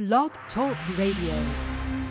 Blog Talk Radio.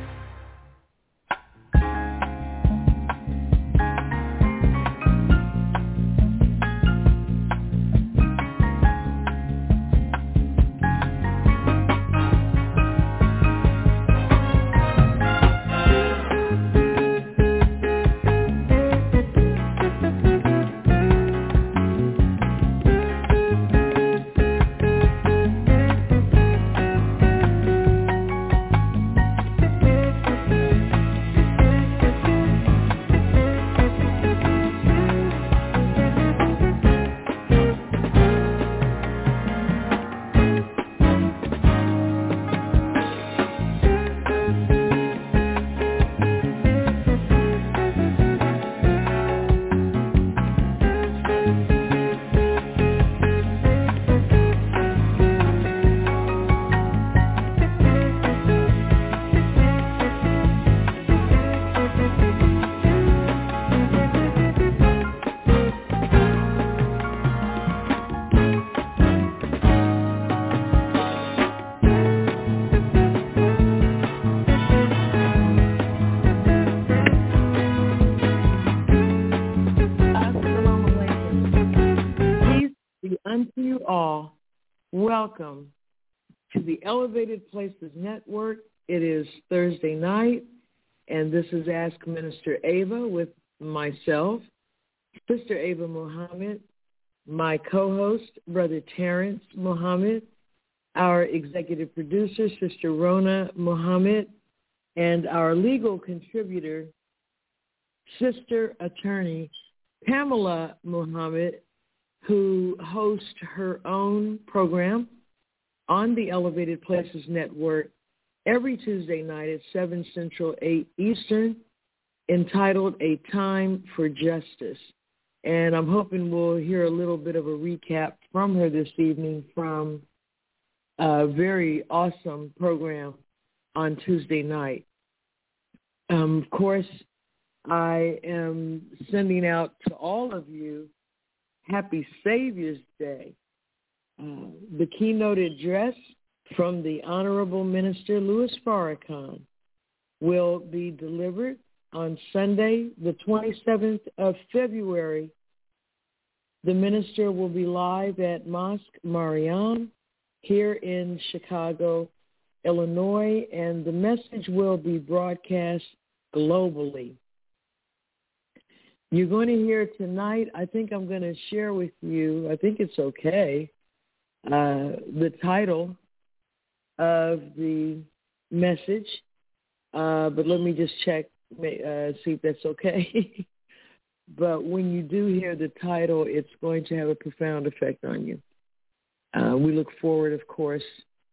Unto you all, welcome to the Elevated Places Network. It is Thursday night, and this is Ask Minister Ava with myself, Sister Ava Muhammad, my co-host, Brother Terrence Muhammad, our executive producer, Sister Rona Muhammad, and our legal contributor, Sister Attorney Pamela Muhammad, who hosts her own program on the Elevated Places Network every Tuesday night at 7 Central, 8 Eastern, entitled A Time for Justice. And I'm hoping we'll hear a little bit of a recap from her this evening from a very awesome program on Tuesday night. Of course, I am sending out to all of you Happy Savior's Day. The keynote address from the Honorable Minister Louis Farrakhan will be delivered on Sunday, the 27th of February. The minister will be live at Mosque Mariam here in Chicago, Illinois, and the message will be broadcast globally. You're going to hear tonight, I think I'm going to share with you, I think it's okay, the title of the message, but let me just check, see if that's okay. But when you do hear the title, it's going to have a profound effect on you. We look forward, of course,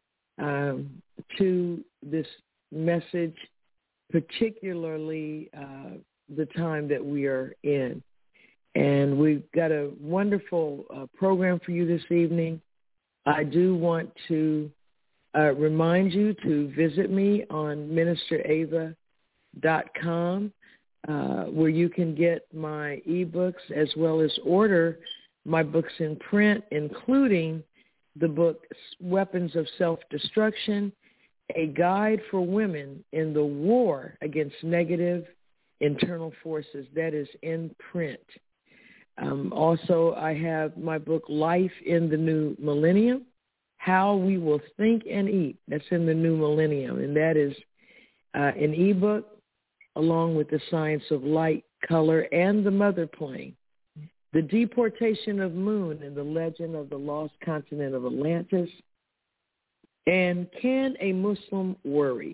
to this message, particularly the time that we are in. And we've got a wonderful program for you this evening. I do want to remind you to visit me on ministerava.com, where you can get my ebooks as well as order my books in print, including the book Weapons of Self-Destruction, A Guide for Women in the War Against Negative Internal Forces. That is in print. Also, I have my book, Life in the New Millennium, How We Will Think and Eat. That's in the New Millennium, and that is an ebook along with the Science of Light, Color, and the Mother Plane, The Deportation of Moon and the Legend of the Lost Continent of Atlantis, and Can a Muslim Worry?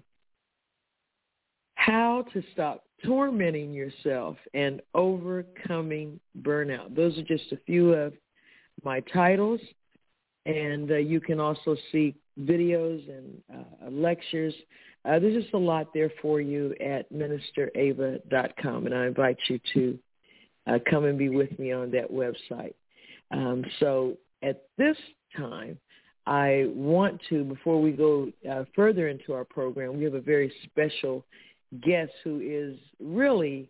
How to Stop Tormenting Yourself and Overcoming Burnout. Those are just a few of my titles, and you can also see videos and lectures. There's just a lot there for you at ministerava.com, and I invite you to come and be with me on that website. So at this time, I want to, before we go further into our program, we have a very special guest who is really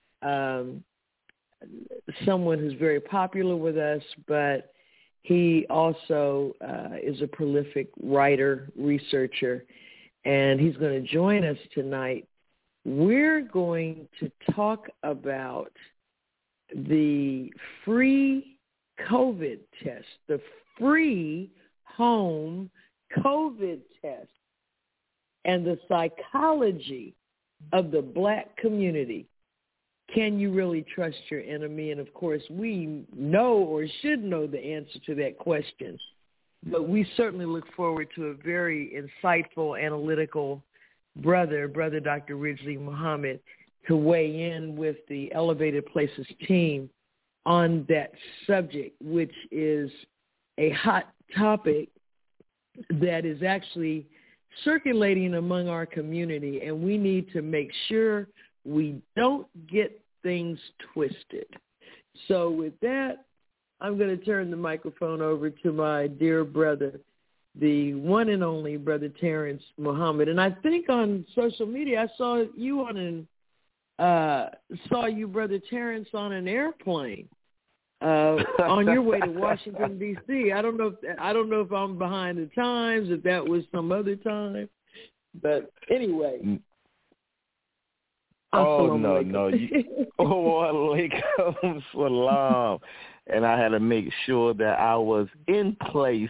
someone who's very popular with us, but he also is a prolific writer, researcher, and he's going to join us tonight. We're going to talk about the free COVID test, the free home COVID test, and the psychology of the Black community. Can you really trust your enemy? And, of course, we know or should know the answer to that question. But we certainly look forward to a very insightful, analytical brother Dr. Ridgely Muhammad, to weigh in with the Elevated Places team on that subject, which is a hot topic that is actually circulating among our community, and we need to make sure we don't get things twisted. So with that, I'm going to turn the microphone over to my dear brother, the one and only Brother Terrence Muhammad. And I think on social media I saw you, Brother Terrence, on an airplane on your way to Washington, D.C. I don't know if I'm behind the times, if that was some other time. But anyway. Oh, no. Alaikum salam. And I had to make sure that I was in place.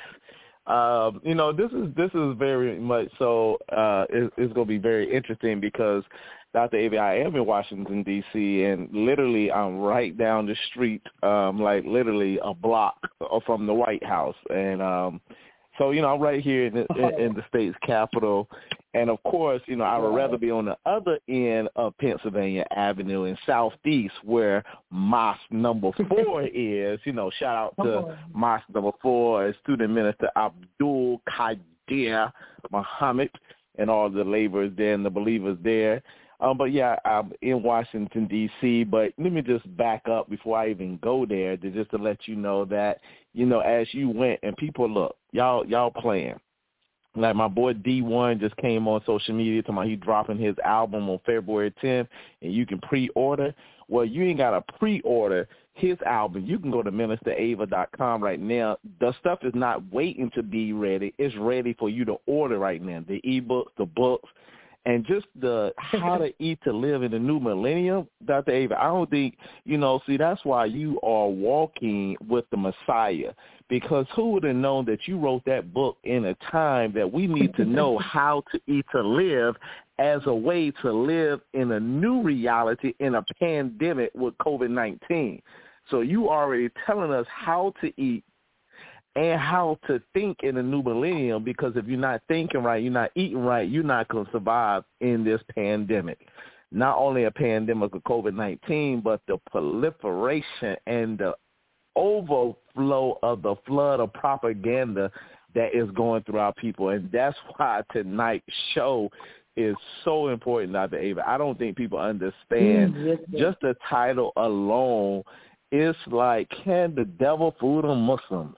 This is very much so. It's going to be very interesting because, Dr. Ava, I am in Washington, D.C., and literally I'm right down the street, like literally a block from the White House. And so, I'm right here in the state's capital. And, of course, I would rather be on the other end of Pennsylvania Avenue in Southeast where Mosque number 4 is. Shout out to Mosque number 4 and Student Minister Abdul Qadir Muhammad and all the laborers there and the believers there. But, yeah, I'm in Washington, D.C., but let me just back up before I even go there just to let you know that, as you went, and people, look, y'all playing. Like my boy D1 just came on social media talking about he dropping his album on February 10th, and you can pre-order. Well, you ain't got to pre-order his album. You can go to ministerava.com right now. The stuff is not waiting to be ready. It's ready for you to order right now. The ebooks, the books, and just the how to eat to live in the new millennium, Dr. Ava, I don't think, that's why you are walking with the Messiah, because who would have known that you wrote that book in a time that we need to know how to eat to live as a way to live in a new reality in a pandemic with COVID-19. So you already telling us how to eat and how to think in the new millennium, because if you're not thinking right, you're not eating right, you're not going to survive in this pandemic. Not only a pandemic of COVID-19, but the proliferation and the overflow of the flood of propaganda that is going through our people. And that's why tonight's show is so important, Dr. Ava. I don't think people understand just the title alone. It's like, can the devil fool a Muslim?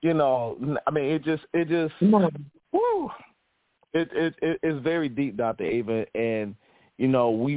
It just, woo. It's very deep, Dr. Ava, and, we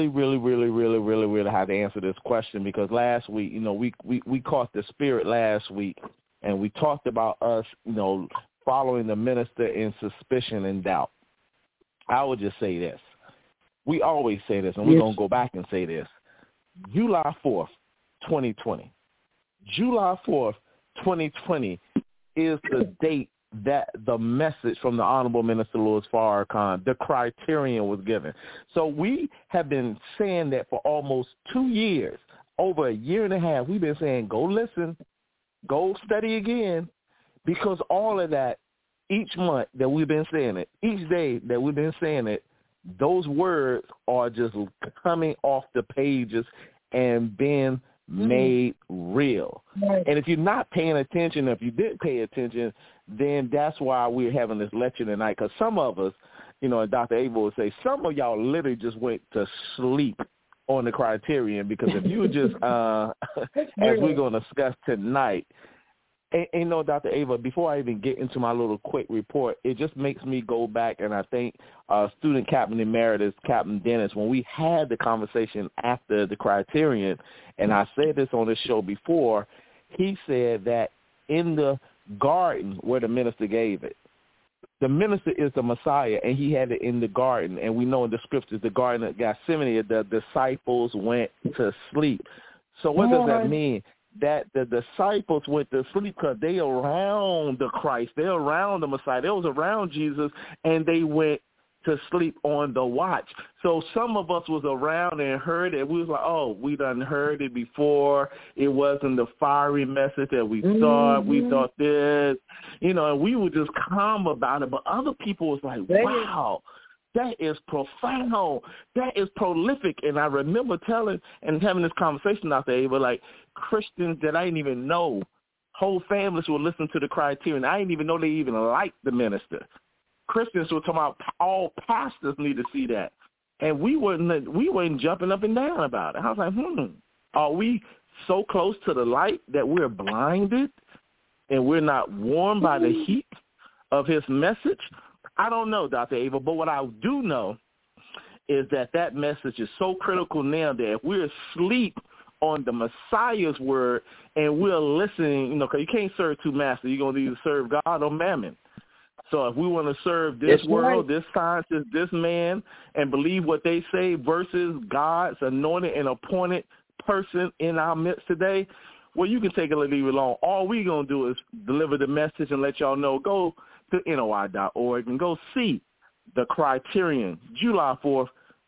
really had to answer this question, because last week, we caught the spirit last week, and we talked about us, following the minister in suspicion and doubt. I would just say this. We always say this, and we're going to go back and say this. July 4th, 2020. July 4th, 2020 is the date that the message from the Honorable Minister Louis Farrakhan, the criterion, was given. So we have been saying that for almost 2 years, over a year and a half. We've been saying, go listen, go study again, because all of that, each month that we've been saying it, each day that we've been saying it, those words are just coming off the pages and being made real. Right. And if you're not paying attention, if you did pay attention, then that's why we're having this lecture tonight. Because some of us, and Dr. Abel would say, some of y'all literally just went to sleep on the criterion, because if you just, as we're going to discuss tonight, and Dr. Ava, before I even get into my little quick report, it just makes me go back, and I think student captain emeritus, Captain Dennis, when we had the conversation after the criterion, and I said this on this show before, he said that in the garden where the minister gave it, the minister is the Messiah, and he had it in the garden. And we know in the scriptures, the Garden of Gethsemane, the disciples went to sleep. So what does that mean? That the disciples went to sleep because they around the Christ. They're around the Messiah. They was around Jesus, and they went to sleep on the watch. So some of us was around and heard it. We was like, oh, we done heard it before. It wasn't the fiery message that we thought. We thought this, and we were just calm about it. But other people was like, wow, that is profound. That is prolific. And I remember telling and having this conversation, Dr. Ava, like Christians that I didn't even know, whole families would listen to the Criterion. I didn't even know they even liked the minister. Christians were talking about all pastors need to see that. And we weren't jumping up and down about it. I was like, are we so close to the light that we're blinded and we're not warmed by the heat of his message? I don't know, Dr. Ava, but what I do know is that message is so critical now that if we're asleep on the Messiah's word and we're listening, because you can't serve two masters. You're going to either serve God or mammon. So if we want to serve this world, this scientist, this man, and believe what they say versus God's anointed and appointed person in our midst today, well, you can take it or leave it alone. All we're going to do is deliver the message and let y'all know. Go to NOI.org and go see the Criterion, July 4th,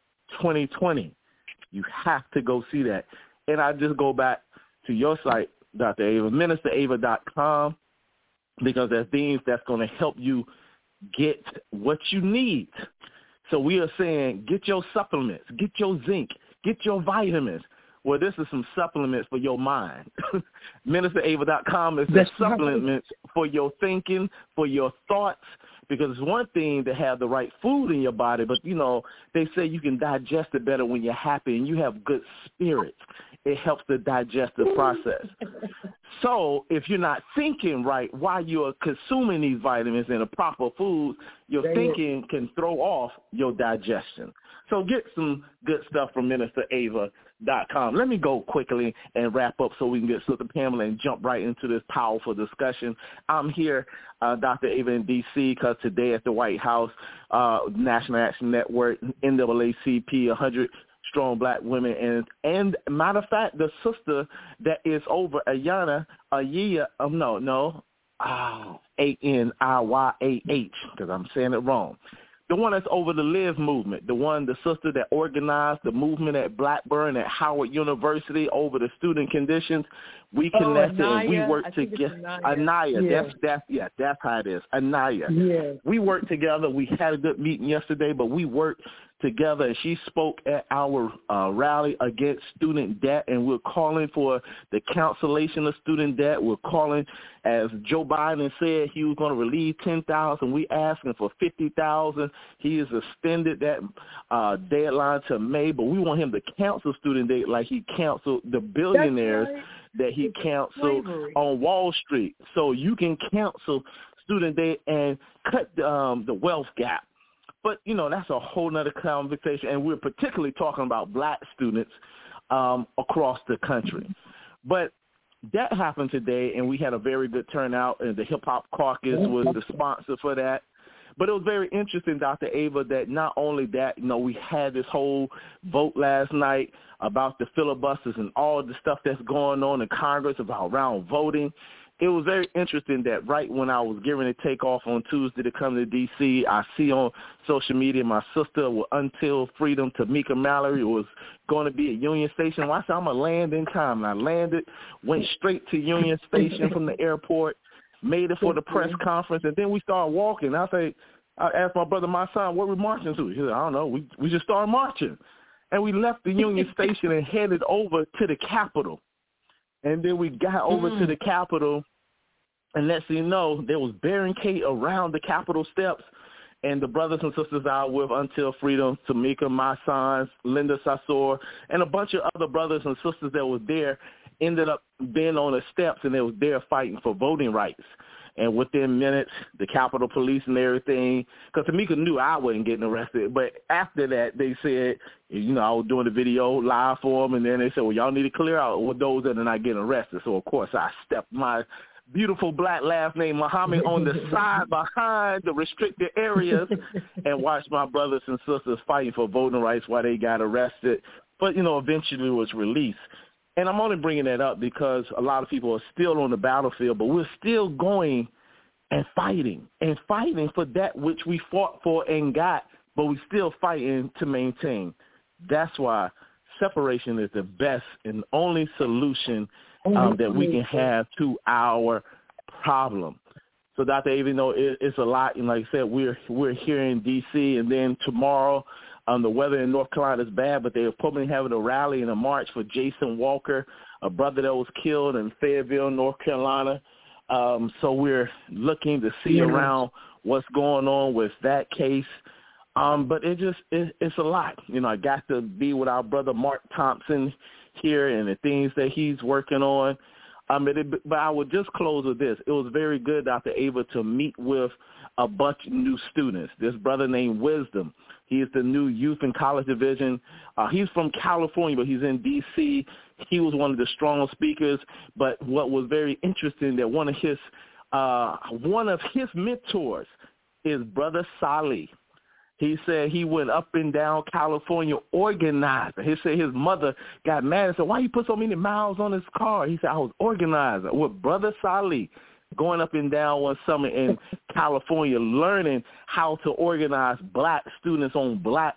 2020. You have to go see that. And I just go back to your site, Dr. Ava, ministerava.com. because there's things that's going to help you get what you need. So we are saying get your supplements, get your zinc, get your vitamins. Well, this is some supplements for your mind. MinisterAva.com is the supplements for your thinking, for your thoughts, because it's one thing to have the right food in your body, but, they say you can digest it better when you're happy and you have good spirits. It helps the digestive process. So if you're not thinking right while you're consuming these vitamins and the proper foods, your thinking can throw off your digestion. So get some good stuff from MinisterAva.com. Let me go quickly and wrap up so we can get Sister Pamela and jump right into this powerful discussion. I'm here, Dr. Ava, in D.C., because today at the White House, National Action Network, NAACP, 100 strong black women, and matter of fact, the sister that is over Ayana, Aniyah, because I'm saying it wrong. The one that's over the Live movement, the sister that organized the movement at Blackburn, at Howard University over the student conditions. We connected and we worked together. Aniyah, that's how it is. Aniyah. Yeah. We worked together. We had a good meeting yesterday, but we worked together, and she spoke at our rally against student debt, and we're calling for the cancellation of student debt. We're calling, as Joe Biden said, he was going to relieve 10,000. We asking for 50,000. He has extended that deadline to May, but we want him to cancel student debt like he canceled the billionaires that he canceled on Wall Street. So you can cancel student debt and cut the wealth gap. But, that's a whole nother conversation, and we're particularly talking about black students across the country. But that happened today, and we had a very good turnout, and the Hip Hop Caucus was the sponsor for that. But it was very interesting, Dr. Ava, that not only that, we had this whole vote last night about the filibusters and all the stuff that's going on in Congress around voting. It was very interesting that right when I was getting to take off on Tuesday to come to D.C., I see on social media my sister with Until Freedom, Tamika Mallory, was going to be at Union Station. Well, I said, I'm going to land in time. And I landed, went straight to Union Station from the airport, made it for the press conference, and then we started walking. I asked my brother, my son, what we marching to? He said, I don't know. We just started marching. And we left the Union Station and headed over to the Capitol. And then we got over to the Capitol, and next thing you know, there was barricade around the Capitol steps, and the brothers and sisters out with Until Freedom, Tamika, my sons, Linda Sassour, and a bunch of other brothers and sisters that was there ended up being on the steps, and they was there fighting for voting rights. And within minutes, the Capitol Police and everything, because Tamika knew I wasn't getting arrested. But after that, they said, I was doing the video live for them, and then they said, well, y'all need to clear out with those that are not getting arrested. So, of course, I stepped my beautiful black laugh named Muhammad on the side behind the restricted areas and watched my brothers and sisters fighting for voting rights while they got arrested, but, eventually was released. And I'm only bringing that up because a lot of people are still on the battlefield, but we're still going and fighting for that which we fought for and got, but we're still fighting to maintain. That's why separation is the best and only solution that we can have to our problem. So, Dr. Ava, it's a lot. And like I said, we're here in D.C., and then tomorrow the weather in North Carolina is bad, but they're probably having a rally and a march for Jason Walker, a brother that was killed in Fayetteville, North Carolina. So we're looking to see around what's going on with that case. But it's a lot. I got to be with our brother Mark Thompson here and the things that he's working on. But I would just close with this. It was very good, Dr. Ava, to meet with a bunch of new students. This brother named Wisdom. He is the new youth and college division. He's from California, but he's in D.C. He was one of the strong speakers. But what was very interesting that one of his mentors is Brother Salih. He said he went up and down California organizing. He said his mother got mad and said, "Why you put so many miles on his car?" He said, "I was organizing with Brother Salih, going up and down one summer in California, learning how to organize black students on black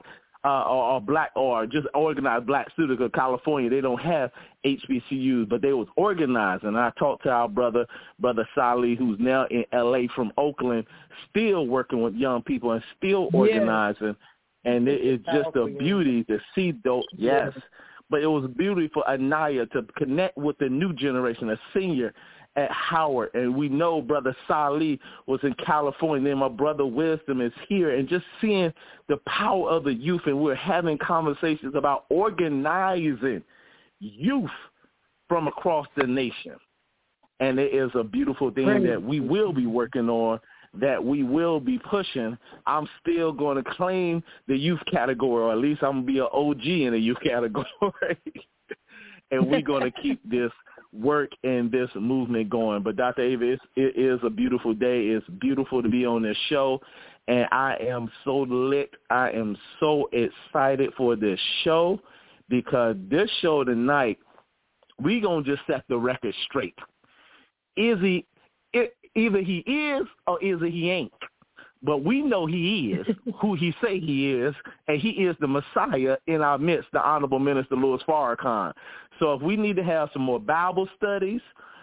or just organize black students. Because California, they don't have HBCUs, but they was organizing." And I talked to our brother Salih, who's now in L.A. from Oakland, still working with young people and still organizing. And it is just a beauty to see those. Yes. But it was a beauty for Anaya to connect with the new generation, a senior at Howard. And we know Brother Salih was in California, and my brother Wisdom is here. And just seeing the power of the youth, and we're having conversations about organizing youth from across the nation. And it is a beautiful thing that we will be working on, that we will be pushing. I'm still going to claim the youth category, or at least I'm going to be an OG in the youth category. And we're going to keep this work and this movement going. But Dr. Ava, it is a beautiful day. It's beautiful to be on this show, and I am so lit. I am so excited for this show, because this show tonight, we're going to just set the record straight. Either he is or either he ain't. But we know he is who he say he is, and he is the Messiah in our midst, the Honorable Minister Louis Farrakhan. So if we need to have some more Bible studies,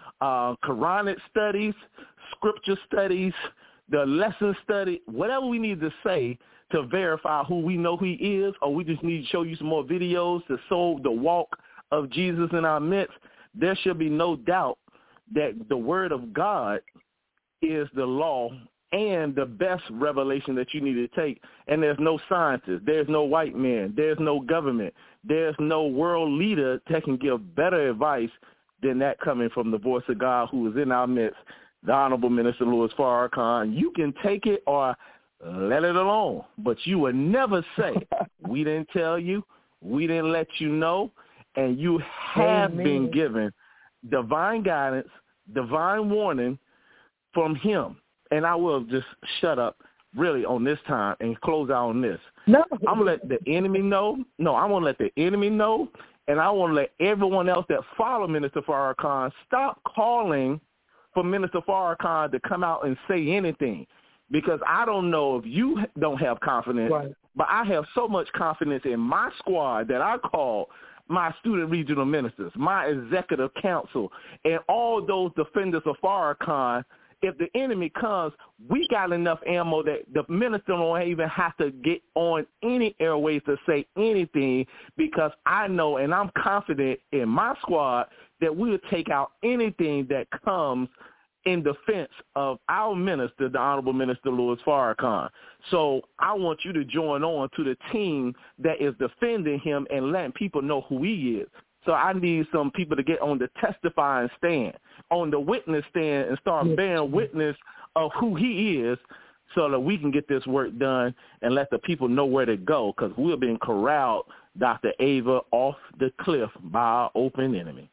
Quranic studies, scripture studies, the lesson study, whatever we need to say to verify who we know he is, or we just need to show you some more videos to show the walk of Jesus in our midst, there should be no doubt that the word of God is the law and the best revelation that you need to take. And there's no scientist, there's no white man, there's no government, there's no world leader that can give better advice than that coming from the voice of God, who is in our midst, the Honorable Minister Louis Farrakhan. You can take it or let it alone, but you would never say, we didn't tell you, we didn't let you know, and you have been given divine guidance, divine warning from him. And I will just shut up really on this time and close out on this. No. I'm going to let the enemy know. No, I want to let the enemy know, and I want to let everyone else that follow Minister Farrakhan stop calling for Minister Farrakhan to come out and say anything, because I don't know if you don't have confidence, but I have so much confidence in my squad that I call my student regional ministers, my executive council, and all those defenders of Farrakhan. If the enemy comes, we got enough ammo that the minister don't even have to get on any airways to say anything, because I know and I'm confident in my squad that we'll take out anything that comes in defense of our minister, the Honorable Minister Louis Farrakhan. So I want you to join on to the team that is defending him and letting people know who he is. So I need some people to get on the testifying stand, on the witness stand, and start bearing witness of who he is, so that we can get this work done and let the people know where to go, because we're being corralled, Dr. Ava, off the cliff by our open enemy.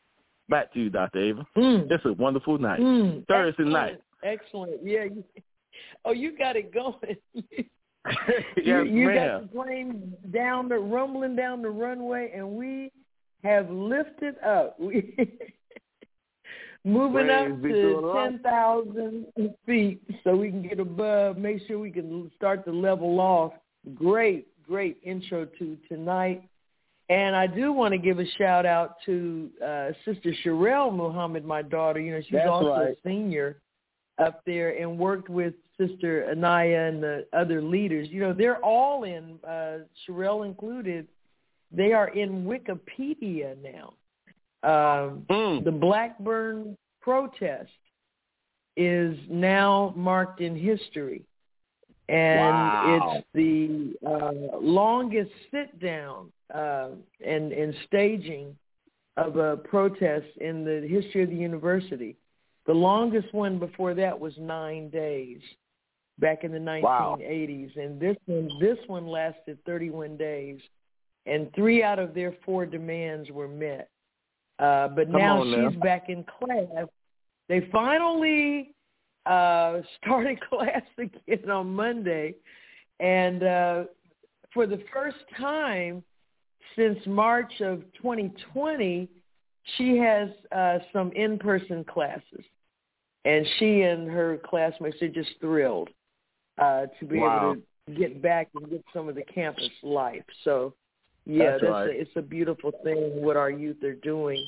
Back to you, Dr. Ava. It's a wonderful night. Thursday night. Excellent. Yeah. You got it going. Yes, you ma'am. got the plane rumbling down the runway, and we have lifted up. Moving up to 10,000 feet so we can get above, make sure we can start to level off. Great intro to tonight. And I do want to give a shout out to Sister Sherelle Muhammad, my daughter. She's a senior up there and worked with Sister Anaya and the other leaders. They're all in, Sherelle included, they are in Wikipedia now. The Blackburn protest is now marked in history. And it's the longest sit-down and staging of a protest in the history of the university. The longest one before that was 9 days back in the 1980s. And this one lasted 31 days. And 3 out of their 4 demands were met. But now she's back in class. They finally started class again on Monday. And for the first time since March of 2020, she has some in-person classes. And she and her classmates are just thrilled to be able to get back and get some of the campus life. So, yeah, it's a beautiful thing what our youth are doing.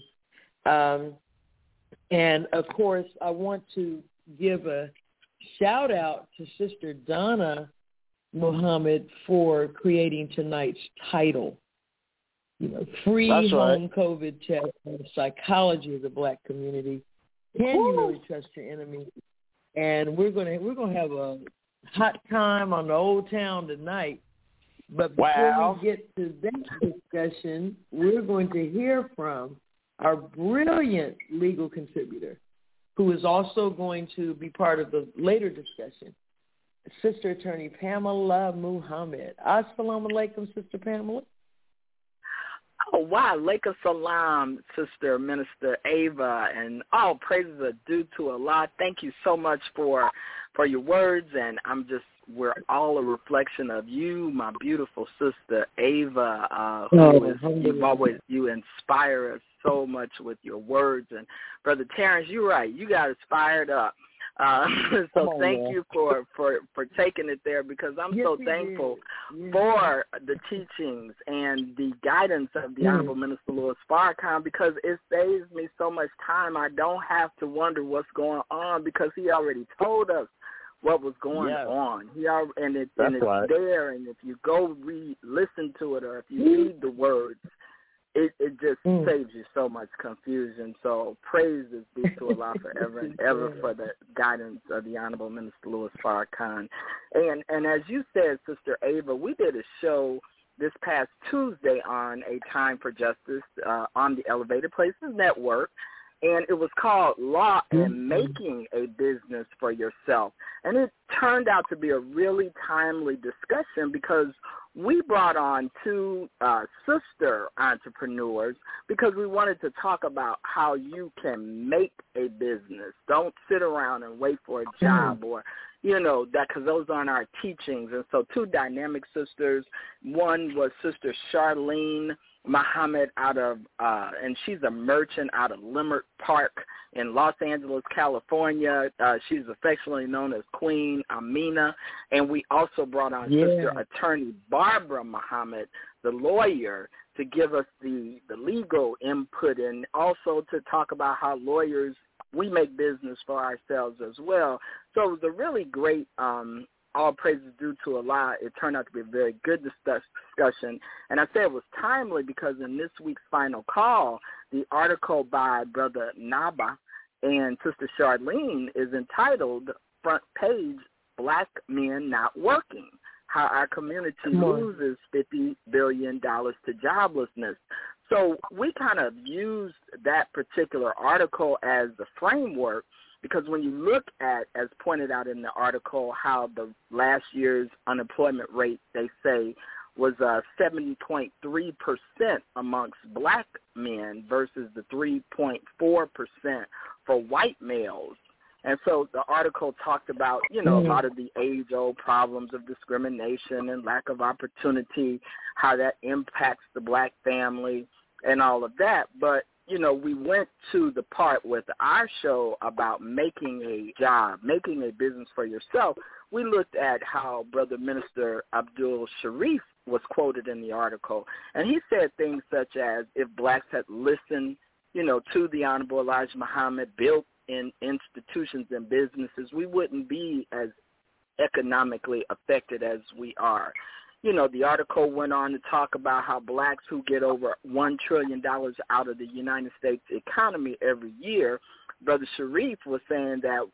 And, of course, I want to give a shout-out to Sister Donna Muhammad for creating tonight's title. Free home COVID test and the psychology of the Black community. Can you really trust your enemy? And we're gonna have a hot time on the Old Town tonight. But before we get to that discussion, we're going to hear from our brilliant legal contributor, who is also going to be part of the later discussion, Sister Attorney Pamela Muhammad. Assalamu alaikum, Sister Pamela. Oh, wow. Alaikum salam, Sister Minister Ava, and all praises are due to Allah. Thank you so much for your words, and we're all a reflection of you, my beautiful Sister Ava, you inspire us so much with your words. And Brother Terrence, you're right. You got us fired up. So thank you for taking it there, because I'm so thankful for the teachings and the guidance of the Honorable Minister Louis Farrakhan, because it saves me so much time. I don't have to wonder what's going on, because he already told us what was going on. It's there, and if you go listen to it, or if you read the words, it just saves you so much confusion. So praise is due to Allah forever and ever for the guidance of the Honorable Minister Louis Farrakhan. And as you said, Sister Ava, we did a show this past Tuesday on A Time for Justice on the Elevated Places Network, and it was called Law and Making a Business for Yourself. And it turned out to be a really timely discussion, because we brought on 2 sister entrepreneurs, because we wanted to talk about how you can make a business. Don't sit around and wait for a job or, that, because those aren't our teachings. And so 2 dynamic sisters. One was Sister Charlene Muhammad and she's a merchant out of Leimert Park in Los Angeles, California. She's affectionately known as Queen Amina. And we also brought on Sister Attorney Barbara Muhammad, the lawyer, to give us the legal input, and also to talk about how lawyers, we make business for ourselves as well. So it was a really great all praises due to Allah. It turned out to be a very good discussion. And I say it was timely because in this week's final call, the article by Brother Naba and Sister Charlene is entitled Front Page, Black Men Not Working, How Our Community Loses $50 Billion to Joblessness. So we kind of used that particular article as the framework, because when you look at, as pointed out in the article, how the last year's unemployment rate, they say, was 7.3% amongst black men versus the 3.4% for white males. And so the article talked about, a lot of the age-old problems of discrimination and lack of opportunity, how that impacts the black family and all of that. But, we went to the part with our show about making a job, making a business for yourself. We looked at how Brother Minister Abdul Sharif was quoted in the article, and he said things such as if blacks had listened, to the Honorable Elijah Muhammad, built in institutions and businesses, we wouldn't be as economically affected as we are. The article went on to talk about how blacks who get over $1 trillion out of the United States economy every year, Brother Sharif was saying that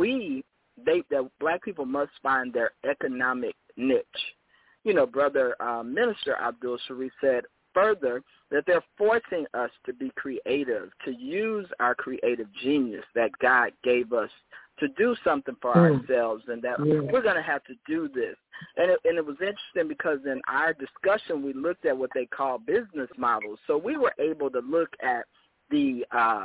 that black people must find their economic niche. Brother Minister Abdul Sharif said further that they're forcing us to be creative, to use our creative genius that God gave us to do something for ourselves, and that we're going to have to do this. And it was interesting because in our discussion, we looked at what they call business models. So we were able to look at the,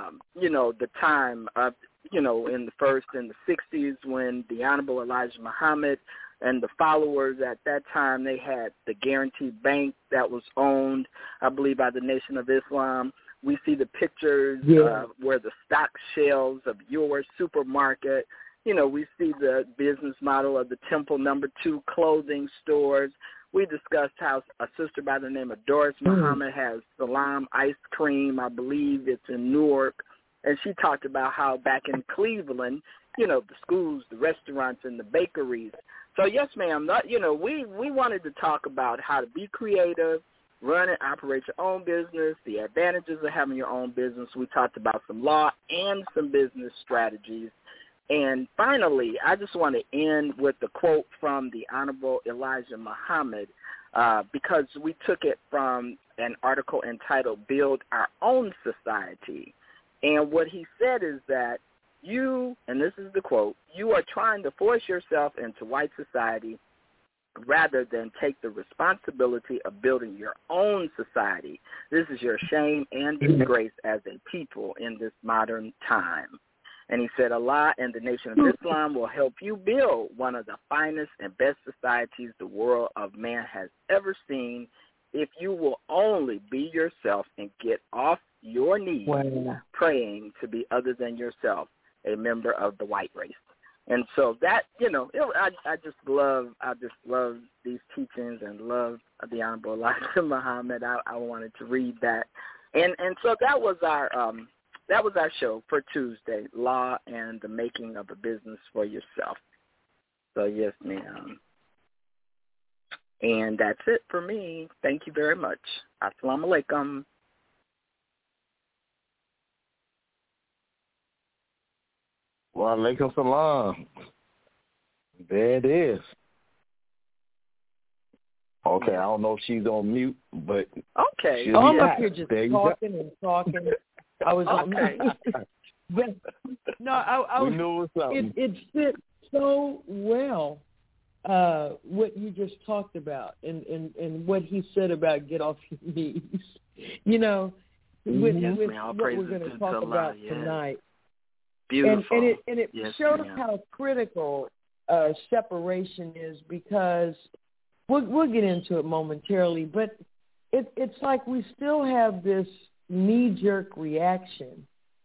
the time of, in the first in the 60s when the Honorable Elijah Muhammad and the followers at that time, they had the Guaranteed Bank that was owned, I believe, by the Nation of Islam. We see the pictures where the stock shelves of your supermarket. We see the business model of the Temple No. 2 clothing stores. We discussed how a sister by the name of Doris Muhammad has Salam ice cream. I believe it's in Newark. And she talked about how back in Cleveland, the schools, the restaurants, and the bakeries. So, yes, ma'am, we wanted to talk about how to be creative, run and operate your own business, the advantages of having your own business. We talked about some law and some business strategies. And finally, I just want to end with the quote from the Honorable Elijah Muhammad because we took it from an article entitled Build Our Own Society. And what he said is that you, and this is the quote, you are trying to force yourself into white society rather than take the responsibility of building your own society. This is your shame and disgrace as a people in this modern time. And he said, Allah and the Nation of Islam will help you build one of the finest and best societies the world of man has ever seen if you will only be yourself and get off your knees praying to be other than yourself, a member of the white race. And so that, I just love these teachings and love the Honorable Elijah Muhammad. I wanted to read that. And so that was our show for Tuesday, Law and the Making of a Business for Yourself. So, yes, ma'am. And that's it for me. Thank you very much. Assalamu alaikum. Wa alaikum salam. There it is. Okay, I don't know if she's on mute, but okay. I'm up here just talking and talking. I was okay. But no, I was. We knew it was something. It fit so well what you just talked about, and what he said about get off your knees. With what we're going to talk about tonight. Beautiful. And it shows how critical separation is, because we'll get into it momentarily, but it's like we still have this knee-jerk reaction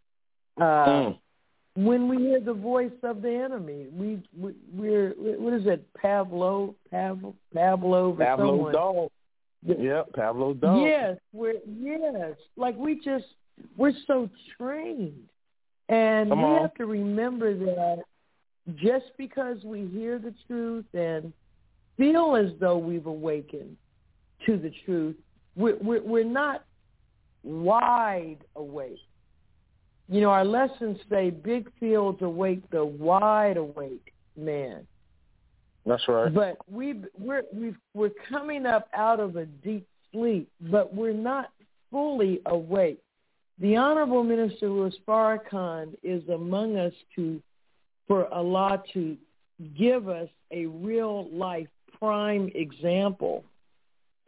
when we hear the voice of the enemy. We're what is it, Pavlov or someone? Dog. Pavlov's dog. Yes, like we're so trained. And we have to remember that just because we hear the truth and feel as though we've awakened to the truth, we're not wide awake. Our lessons say big fields awake the wide awake man. That's right. But we're coming up out of a deep sleep, but we're not fully awake. The Honorable Minister Louis Farrakhan is among us for Allah to give us a real life prime example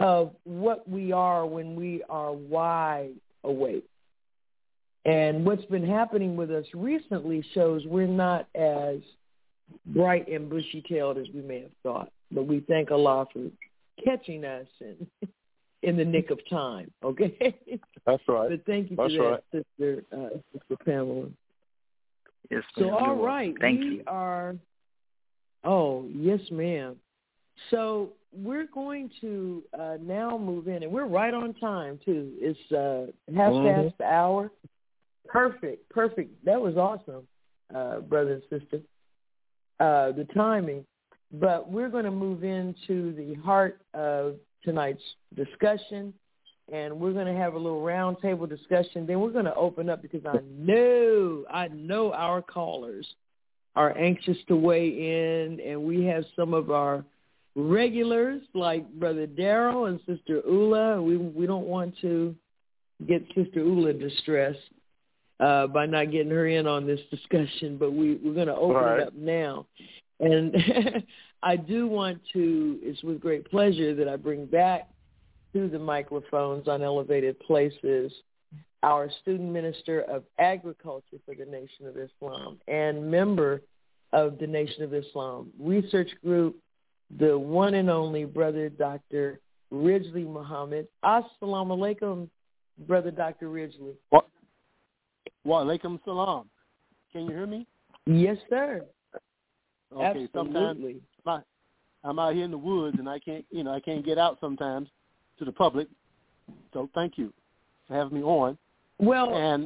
of what we are when we are wide awake. And what's been happening with us recently shows we're not as bright and bushy-tailed as we may have thought. But we thank Allah for catching us in the nick of time, okay? That's right. But thank you for that, Sister Pamela. Yes, so, ma'am. all right. Thank you. Oh, yes, ma'am. So we're going to now move in, and we're right on time, too. It's half past the hour. Perfect. That was awesome, brother and sister, the timing. But we're going to move into the heart of tonight's discussion, and we're going to have a little roundtable discussion. Then we're going to open up because I know our callers are anxious to weigh in, and we have some of our regulars like Brother Darrell and Sister Ula. We don't want to get Sister Ula distressed by not getting her in on this discussion, but we're going to open it up now. And I do want to, it's with great pleasure that I bring back to the microphones on Elevated Places our student minister of agriculture for the Nation of Islam and member of the Nation of Islam research group, the one and only Brother Dr. Ridgely Muhammad. Assalamu alaikum, Brother Dr. Ridgely. Wa alaikum salam. Can you hear me? Yes, sir. Okay, absolutely. Sometimes I'm out here in the woods and I can't get out sometimes to the public. So thank you for having me on. Well, and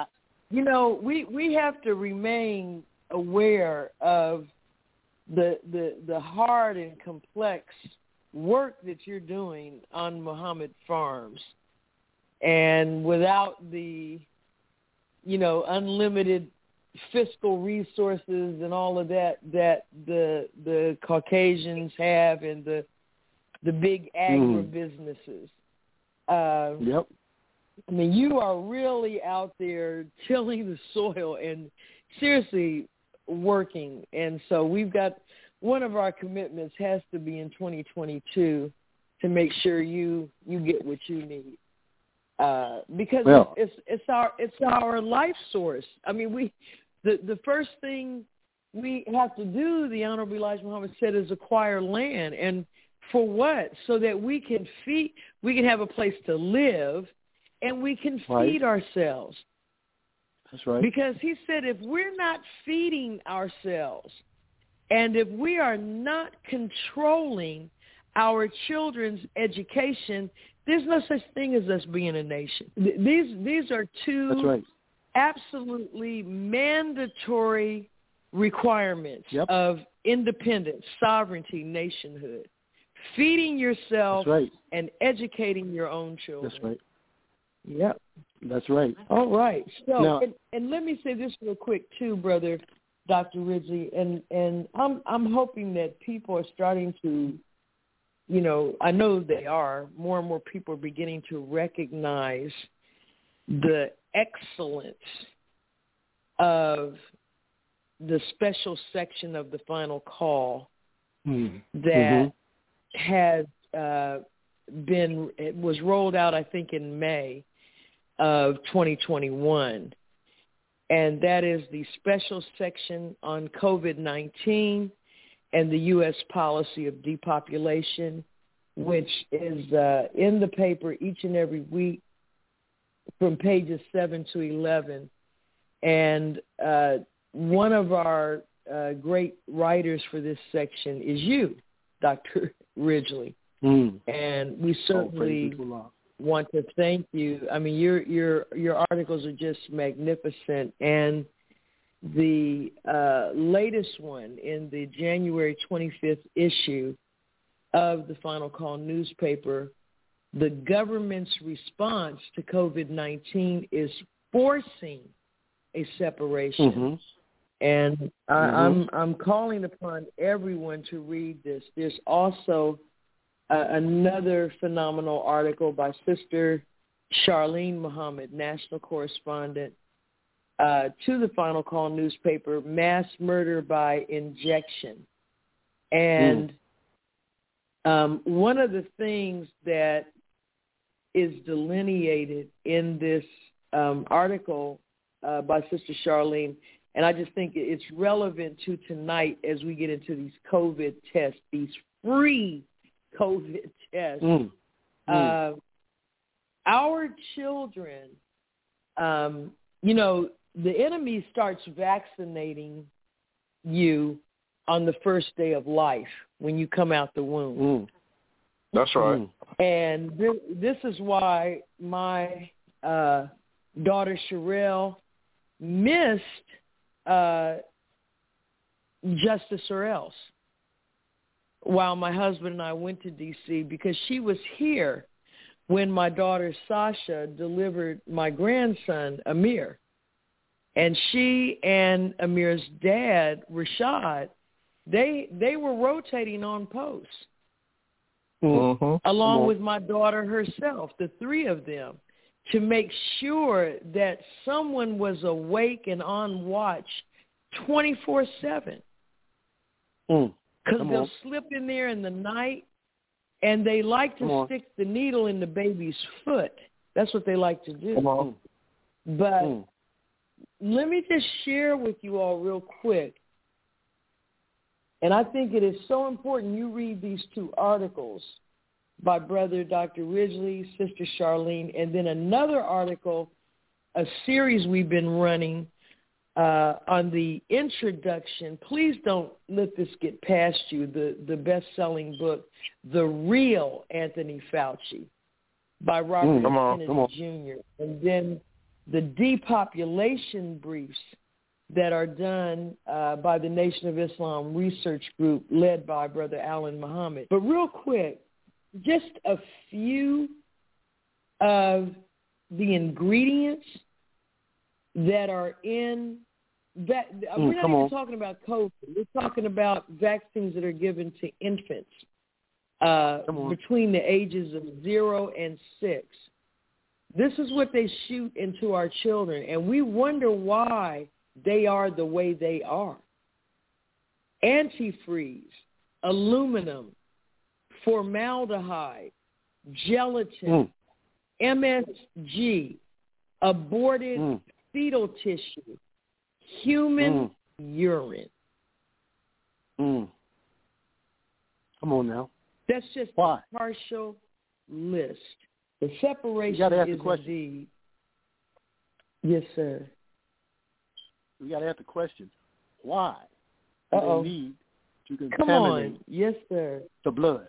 we have to remain aware of the hard and complex work that you're doing on Muhammad Farms, and without the unlimited fiscal resources and all of that the Caucasians have and the big agribusinesses. Yep. I mean, you are really out there tilling the soil and seriously working. And so we've got one of our commitments has to be in 2022 to make sure you get what you need. Because it's our life source. I mean, the first thing we have to do, the Honorable Elijah Muhammad said, is acquire land. And for what? So that we can have a place to live, and we can feed ourselves. That's right. Because he said if we're not feeding ourselves, and if we are not controlling our children's education, there's no such thing as us being a nation. These are two absolutely mandatory requirements of independence, sovereignty, nationhood. Feeding yourself and educating your own children. That's right. Yep. That's right. All right. So, now, and let me say this real quick too, Brother Dr. Ridgely, and I'm hoping that people are starting to, I know they are, more and more people are beginning to recognize the excellence of the special section of the final call that has it was rolled out, I think, in May of 2021. And that is the special section on COVID-19 and the U.S. policy of depopulation, which is in the paper each and every week from pages 7 to 11. And one of our great writers for this section is you, Dr. Ridgely. And we certainly want to thank you. I mean, your articles are just magnificent. And the latest one in the January 25th issue of the Final Call newspaper, the government's response to COVID-19 is forcing a separation. And I'm calling upon everyone to read this. There's also another phenomenal article by Sister Charlene Muhammad, national correspondent to the Final Call newspaper, Mass Murder by Injection. And One of the things that is delineated in this article by Sister Charlene, and I just think it's relevant to tonight as we get into these COVID tests, these free COVID tests. Our children, the enemy starts vaccinating you on the first day of life when you come out the womb. That's right. And this is why my daughter Sherelle missed Justice or Else while my husband and I went to D.C. because she was here when my daughter Sasha delivered my grandson, Amir. And she and Amir's dad, Rashad, they were rotating on posts, along with my daughter herself, the three of them, to make sure that someone was awake and on watch 24/7. Because they'll slip in there in the night, and they like to stick the needle in the baby's foot. That's what they like to do. But let me just share with you all real quick, and I think it is so important you read these two articles by Brother Dr. Ridgely, Sister Charlene, and then another article, a series we've been running on the introduction. Please don't let this get past you, the best-selling book, The Real Anthony Fauci by Robert Kennedy Jr., and then the depopulation briefs that are done by the Nation of Islam Research Group led by Brother Alan Muhammad. But real quick, just a few of the ingredients that are in that. We're not even talking about COVID. We're talking about vaccines that are given to infants between the ages of 0 and 6. This is what they shoot into our children, and we wonder why they are the way they are. Antifreeze, aluminum, formaldehyde, gelatin, MSG, aborted fetal tissue, human urine. Come on now. That's just a partial list. The separation is indeed. Yes, sir. We got to ask the question, why do they need to contaminate Come on. Yes, sir. the blood?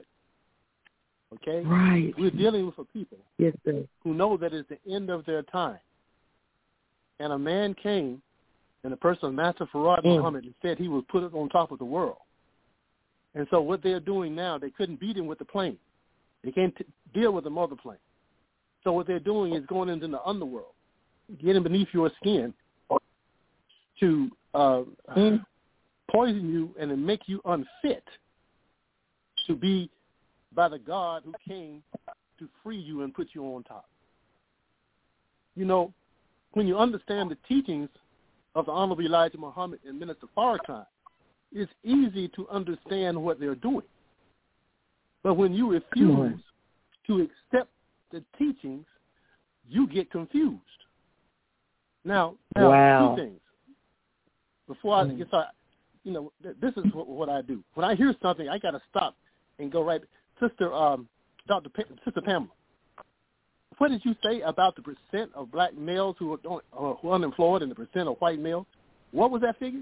Okay? Right. We're dealing with a people yes, sir. who know that it's the end of their time. And a man came, and the person, Master Farad Muhammad, and said he was put on top of the world. And so what they're doing now, they couldn't beat him with the plane. They can't deal with the mother plane. So what they're doing is going into the underworld, getting beneath your skin to poison you and then make you unfit to be by the God who came to free you and put you on top. You know, when you understand the teachings of the Honorable Elijah Muhammad and Minister Farrakhan, it's easy to understand what they're doing. But when you refuse to accept the teachings, you get confused. Now two things. Before I get started, this is what I do. When I hear something, I got to stop and go right. Sister Pamela, what did you say about the percent of black males who are unemployed and the percent of white males? What was that figure?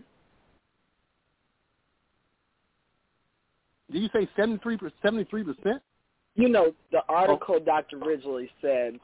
Did you say 73%? You know, the article Dr. Ridgely said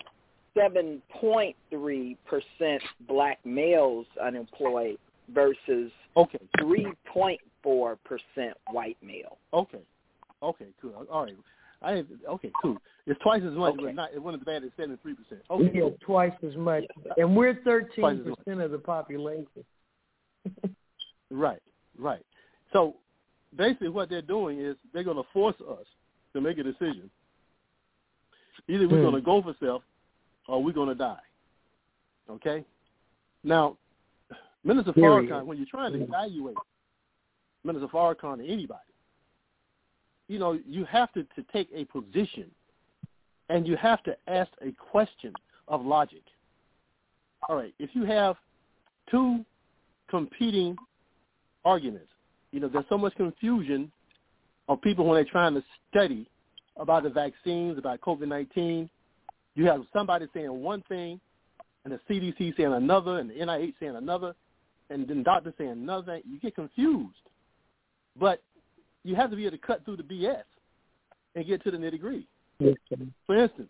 7.3% black males unemployed versus 3.4% white male. Okay, cool. All right. Cool. It's twice as much, but it wasn't as bad as 73%. Okay, yeah, cool. Twice as much. And we're 13% of the population. Right. So basically what they're doing is they're going to force us to make a decision. Either we're going to go for self or we're going to die. Okay? Now, Minister Farrakhan, when you're trying to evaluate Minister Farrakhan or anybody, you have to take a position, and you have to ask a question of logic. All right, if you have two competing arguments, there's so much confusion of people when they're trying to study about the vaccines, about COVID-19. You have somebody saying one thing, and the CDC saying another, and the NIH saying another, and then doctors saying another thing. You get confused. But you have to be able to cut through the BS and get to the nitty-gritty. Yes, For instance,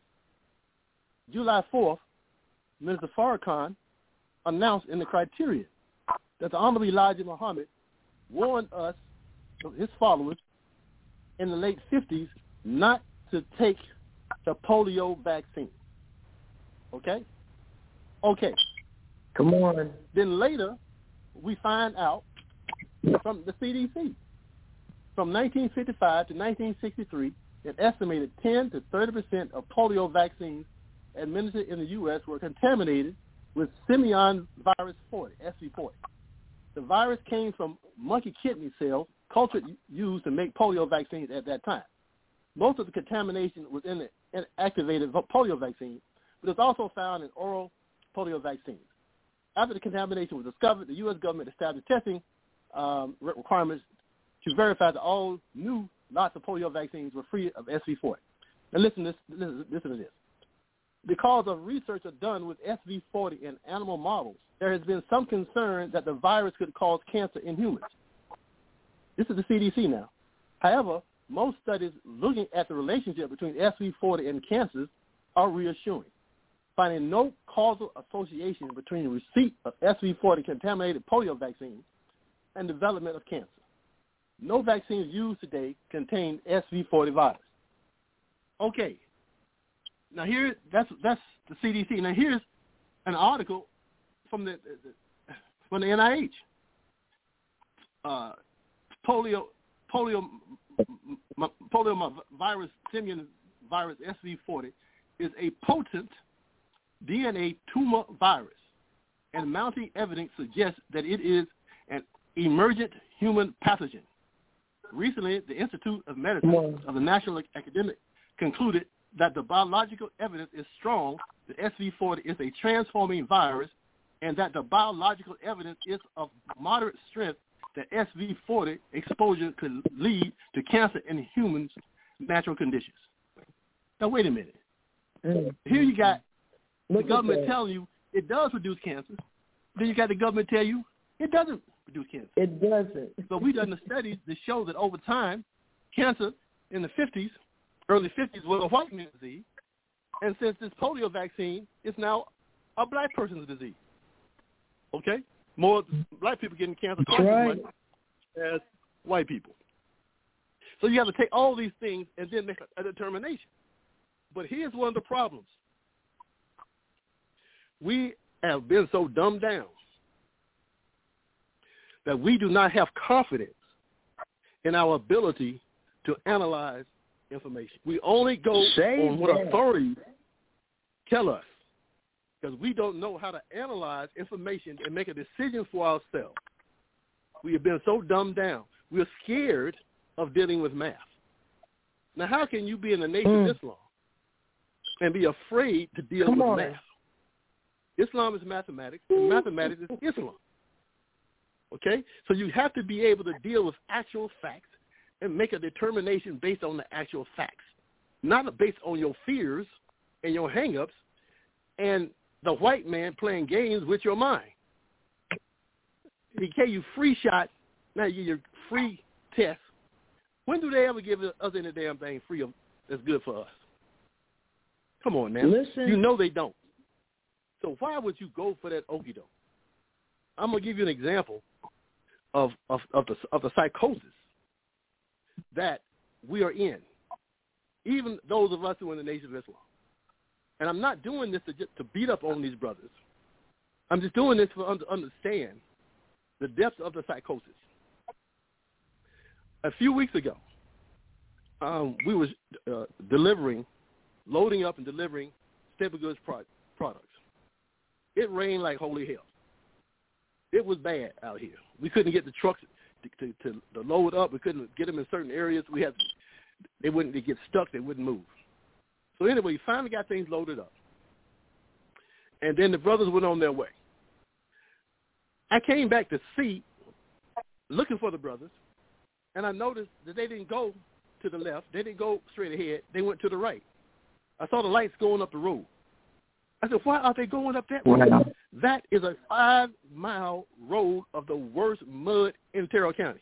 July 4th, Minister Farrakhan announced in the criteria that the Honorable Elijah Muhammad warned us, his followers, in the late 50s not to take the polio vaccine. Okay? Okay. Come on. Then later, we find out from the CDC, from 1955 to 1963, an estimated 10 to 30% of polio vaccines administered in the U.S. were contaminated with simian virus 40, SV40. The virus came from monkey kidney cells, cultured used to make polio vaccines at that time. Most of the contamination was in the inactivated polio vaccine, but it's also found in oral polio vaccines. After the contamination was discovered, the U.S. government established testing requirements to verify that all new lots of polio vaccines were free of SV40. Now listen to this. Because of research done with SV40 in animal models, there has been some concern that the virus could cause cancer in humans. This is the CDC now. However, most studies looking at the relationship between SV40 and cancers are reassuring, finding no causal association between the receipt of SV40 contaminated polio vaccines and development of cancer. No vaccines used today contain SV40 virus. Okay. Now that's the CDC. Now here's an article from the NIH. Polio virus, simian virus SV40 is a potent DNA tumor virus, and mounting evidence suggests that it is an emergent human pathogen. Recently, the Institute of Medicine of the National Academic concluded that the biological evidence is strong that SV40 is a transforming virus, and that the biological evidence is of moderate strength that SV40 exposure could lead to cancer in humans' natural conditions. Now, wait a minute. Here you got the government telling you it does reduce cancer. Then you got the government tell you it doesn't reduce cancer. It doesn't. So we've done the studies that show that over time, cancer in the 50s, early 50s, was a white man's disease. And since this polio vaccine is now a black person's disease. Okay? More black people getting cancer twice as much as white people. So you have to take all these things and then make a determination. But here's one of the problems. We have been so dumbed down that we do not have confidence in our ability to analyze information. We only go on what authorities tell us, because we don't know how to analyze information and make a decision for ourselves. We have been so dumbed down. We're scared of dealing with math. Now, how can you be in the Nation of Islam and be afraid to deal with math? Islam is mathematics, and mathematics is Islam. Okay? So you have to be able to deal with actual facts and make a determination based on the actual facts, not based on your fears and your hang-ups and the white man playing games with your mind. He gave you free shot, now you get your free test. When do they ever give us any damn thing free that's good for us? Come on, man. Listen. You know they don't. So why would you go for that okie doke? I'm gonna give you an example of the psychosis that we are in, even those of us who are in the Nation of Islam. And I'm not doing this to beat up on these brothers. I'm just doing this to understand the depth of the psychosis. A few weeks ago, we was loading up and delivering staple goods products. It rained like holy hell. It was bad out here. We couldn't get the trucks to load up. We couldn't get them in certain areas. We had they get stuck, they wouldn't move. So anyway, he finally got things loaded up. And then the brothers went on their way. I came back to see, looking for the brothers, and I noticed that they didn't go to the left. They didn't go straight ahead. They went to the right. I saw the lights going up the road. I said, why are they going up that way? Wow. That is a 5-mile road of the worst mud in Terrell County.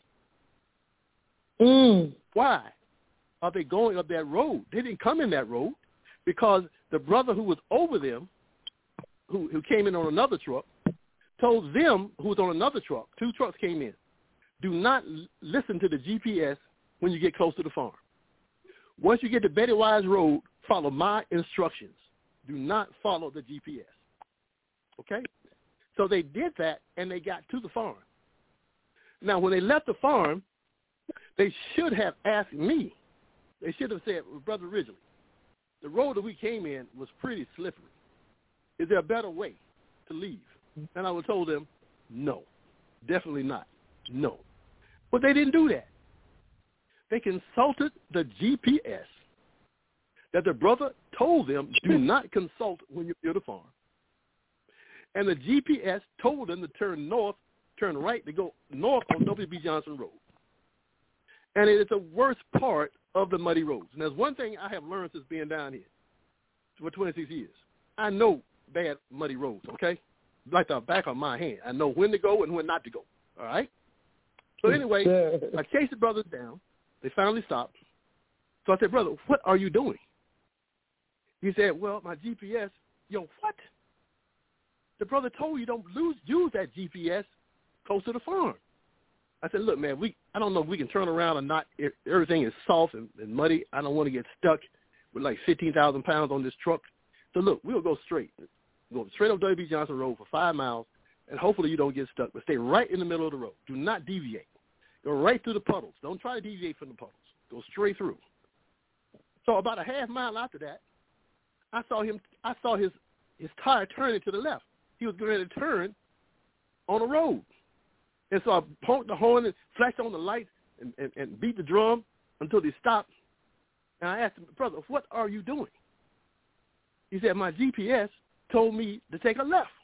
Why are they going up that road? They didn't come in that road because the brother who was over them, who came in on another truck, told them who was on another truck, 2 trucks came in, do not listen to the GPS when you get close to the farm. Once you get to Betty Wise Road, follow my instructions. Do not follow the GPS. Okay? So they did that, and they got to the farm. Now, when they left the farm, they should have asked me. They should have said, well, Brother Ridgely, the road that we came in was pretty slippery. Is there a better way to leave? And I would have told them, no, definitely not, no. But they didn't do that. They consulted the GPS that the brother told them, do not consult when you're near the farm. And the GPS told them to turn north, turn right, to go north on W.B. Johnson Road. And it is the worst part of the muddy roads. And there's one thing I have learned since being down here for 26 years. I know bad muddy roads, okay? Like the back of my hand. I know when to go and when not to go, all right? So anyway, I chased the brothers down. They finally stopped. So I said, brother, what are you doing? He said, well, my GPS. Yo, what? The brother told you don't use that GPS close to the farm. I said, look, man, I don't know if we can turn around or not. Everything is soft and muddy. I don't want to get stuck with like 15,000 pounds on this truck. So, look, we'll go straight. Go straight up W.B. Johnson Road for 5 miles, and hopefully you don't get stuck. But stay right in the middle of the road. Do not deviate. Go right through the puddles. Don't try to deviate from the puddles. Go straight through. So about a half mile after that, I saw his tire turning to the left. He was going to turn on the road. And so I honked the horn and flashed on the lights and beat the drum until they stopped. And I asked him, brother, what are you doing? He said, my GPS told me to take a left.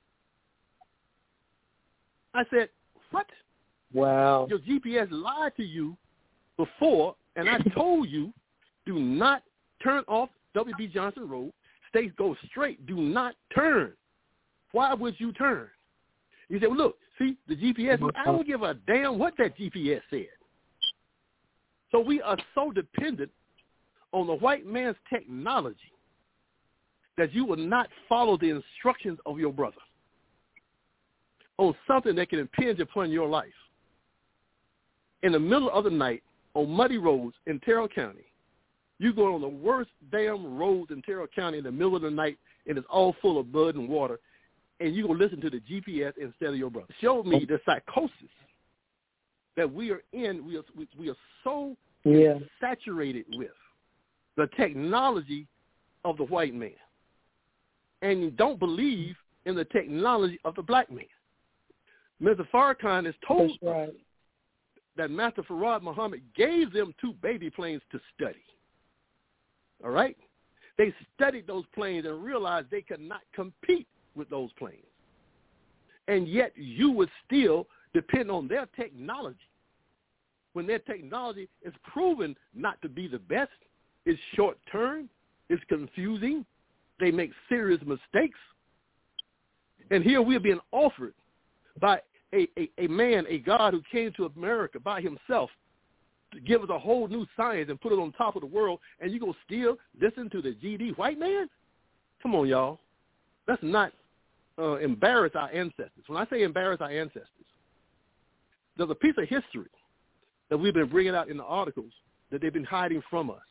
I said, what? Wow. Your GPS lied to you before, and I told you, do not turn off W.B. Johnson Road. Go straight. Do not turn. Why would you turn? He said, well, look, see, the GPS, I don't give a damn what that GPS said. So we are so dependent on the white man's technology that you will not follow the instructions of your brother on something that can impinge upon your life. In the middle of the night, on muddy roads in Terrell County, you go on the worst damn roads in Terrell County in the middle of the night, and it's all full of mud and water, and you going to listen to the GPS instead of your brother. Show me the psychosis that we are in. We are so saturated with the technology of the white man, and you don't believe in the technology of the black man. Mr. Farrakhan has told us that Master Farad Muhammad gave them 2 baby planes to study. All right? They studied those planes and realized they could not compete with those planes. And yet you would still depend on their technology when their technology is proven not to be the best. It's short-term. It's confusing. They make serious mistakes. And here we are being offered by a man, a God who came to America by himself to give us a whole new science and put it on top of the world, and you're going to still listen to the GD white man? Come on, y'all. Let's not embarrass our ancestors. When I say embarrass our ancestors, there's a piece of history that we've been bringing out in the articles that they've been hiding from us.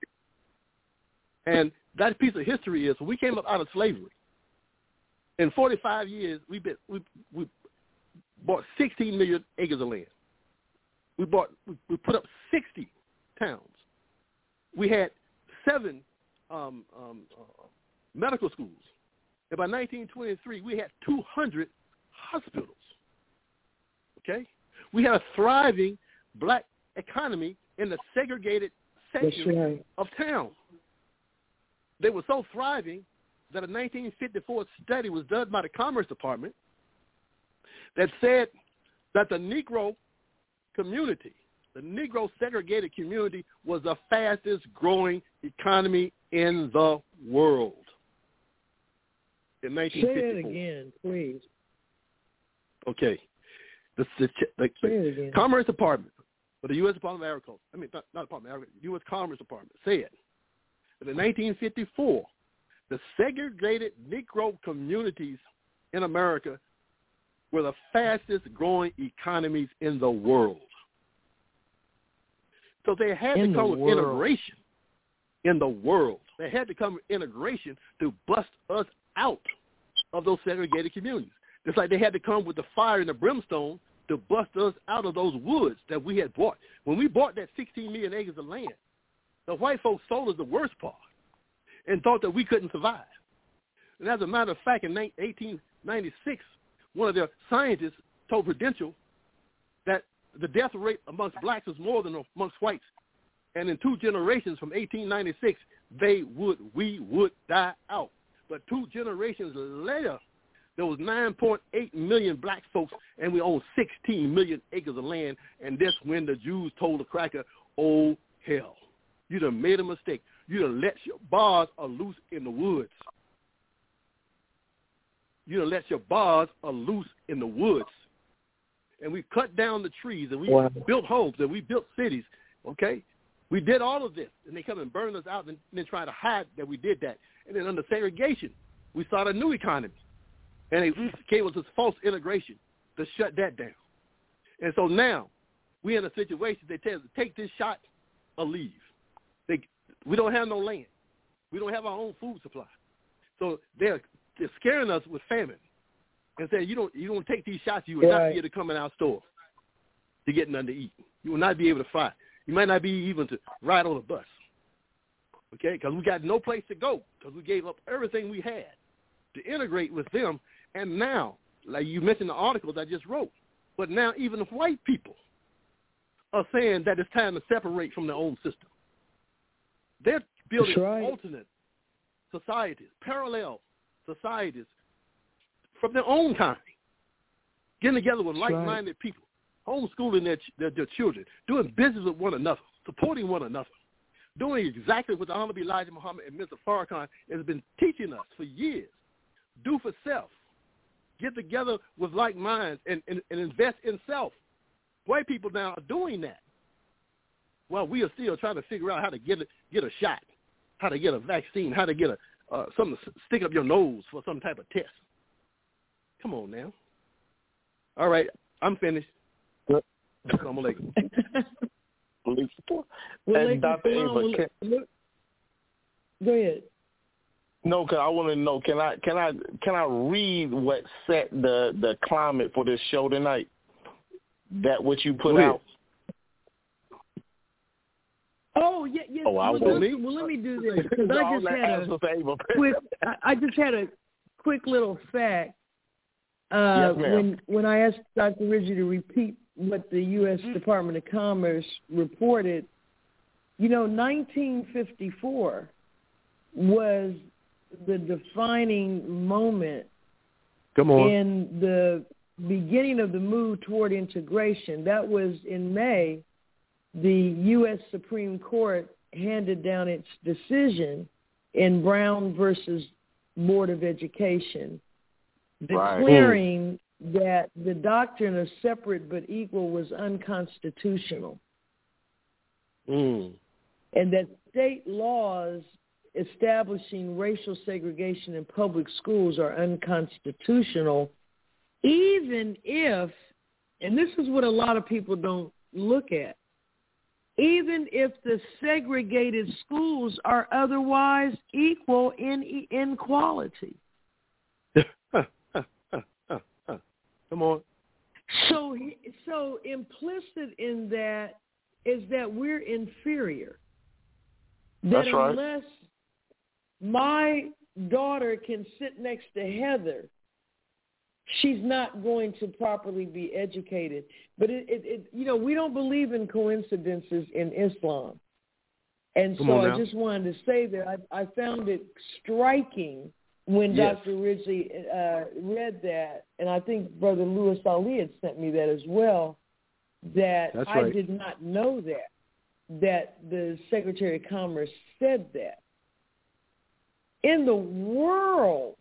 And that piece of history is when we came up out of slavery. In 45 years, we bought 16 million acres of land. We put up 60 towns. We had 7 medical schools. And by 1923, we had 200 hospitals. Okay? We had a thriving black economy in the segregated section of town. They were so thriving that a 1954 study was done by the Commerce Department that said that the Negro community, the Negro segregated community, was the fastest growing economy in the world in 1954. Say it again, please. Okay. The Commerce Department, or the U.S. Department of Agriculture, not Department of Agriculture, U.S. Commerce Department said that in 1954, the segregated Negro communities in America were the fastest growing economies in the world. So they had to come with integration in the world. They had to come with integration to bust us out of those segregated communities. Just like they had to come with the fire and the brimstone to bust us out of those woods that we had bought. When we bought that 16 million acres of land, the white folks sold us the worst part and thought that we couldn't survive. And as a matter of fact, in 1896, one of their scientists told Prudential that the death rate amongst blacks was more than amongst whites. And in 2 generations from 1896, we would die out. But 2 generations later, there was 9.8 million black folks, and we owned 16 million acres of land. And that's when the Jews told the cracker, oh, hell, you done made a mistake. You done let your bars loose in the woods. You done let your bars loose in the woods. And we cut down the trees, and we built homes, and we built cities, okay? We did all of this, and they come and burn us out and then try to hide that we did that. And then under segregation, we started a new economy. And they gave us this false integration to shut that down. And so now we're in a situation, they tell us, take this shot or leave. We don't have no land. We don't have our own food supply. So they're scaring us with famine and saying, you don't take these shots, you will not be able to come in our store to get nothing to eat. You will not be able to fly. You might not be even to ride on a bus, okay, because we got no place to go because we gave up everything we had to integrate with them. And now, like you mentioned the articles I just wrote, but now even white people are saying that it's time to separate from their own system. They're building alternate societies, parallel societies from their own kind, getting together with like-minded people, homeschooling their children, doing business with one another, supporting one another, doing exactly what the Honorable Elijah Muhammad and Mr. Farrakhan has been teaching us for years. Do for self. Get together with like minds and invest in self. White people now are doing that. Well, we are still trying to figure out how to get a shot, how to get a vaccine, how to get something to stick up your nose for some type of test. Come on now. All right, I'm finished. Assalamu alaikum. And Dr. Ava, go ahead. No, cause I want to know. Can I read what set the climate for this show tonight? That what you put out. Oh yeah. Oh, well, let me do this because I just had a quick little fact. Yes, ma'am. When I asked Dr. Ridgey to repeat what the U.S. Department of Commerce reported, 1954 was the defining moment in the beginning of the move toward integration. That was in May. The U.S. Supreme Court handed down its decision in Brown versus Board of Education, declaring that the doctrine of separate but equal was unconstitutional, and that state laws establishing racial segregation in public schools are unconstitutional, even if, and this is what a lot of people don't look at, even if the segregated schools are otherwise equal in quality. Come on. So implicit in that is that we're inferior. That That's right. Unless my daughter can sit next to Heather, she's not going to properly be educated. But we don't believe in coincidences in Islam. And so I just wanted to say that I found it striking when Dr. Ridgely read that, and I think Brother Louis Ali had sent me that as well, that I did not know that the Secretary of Commerce said that. In the world.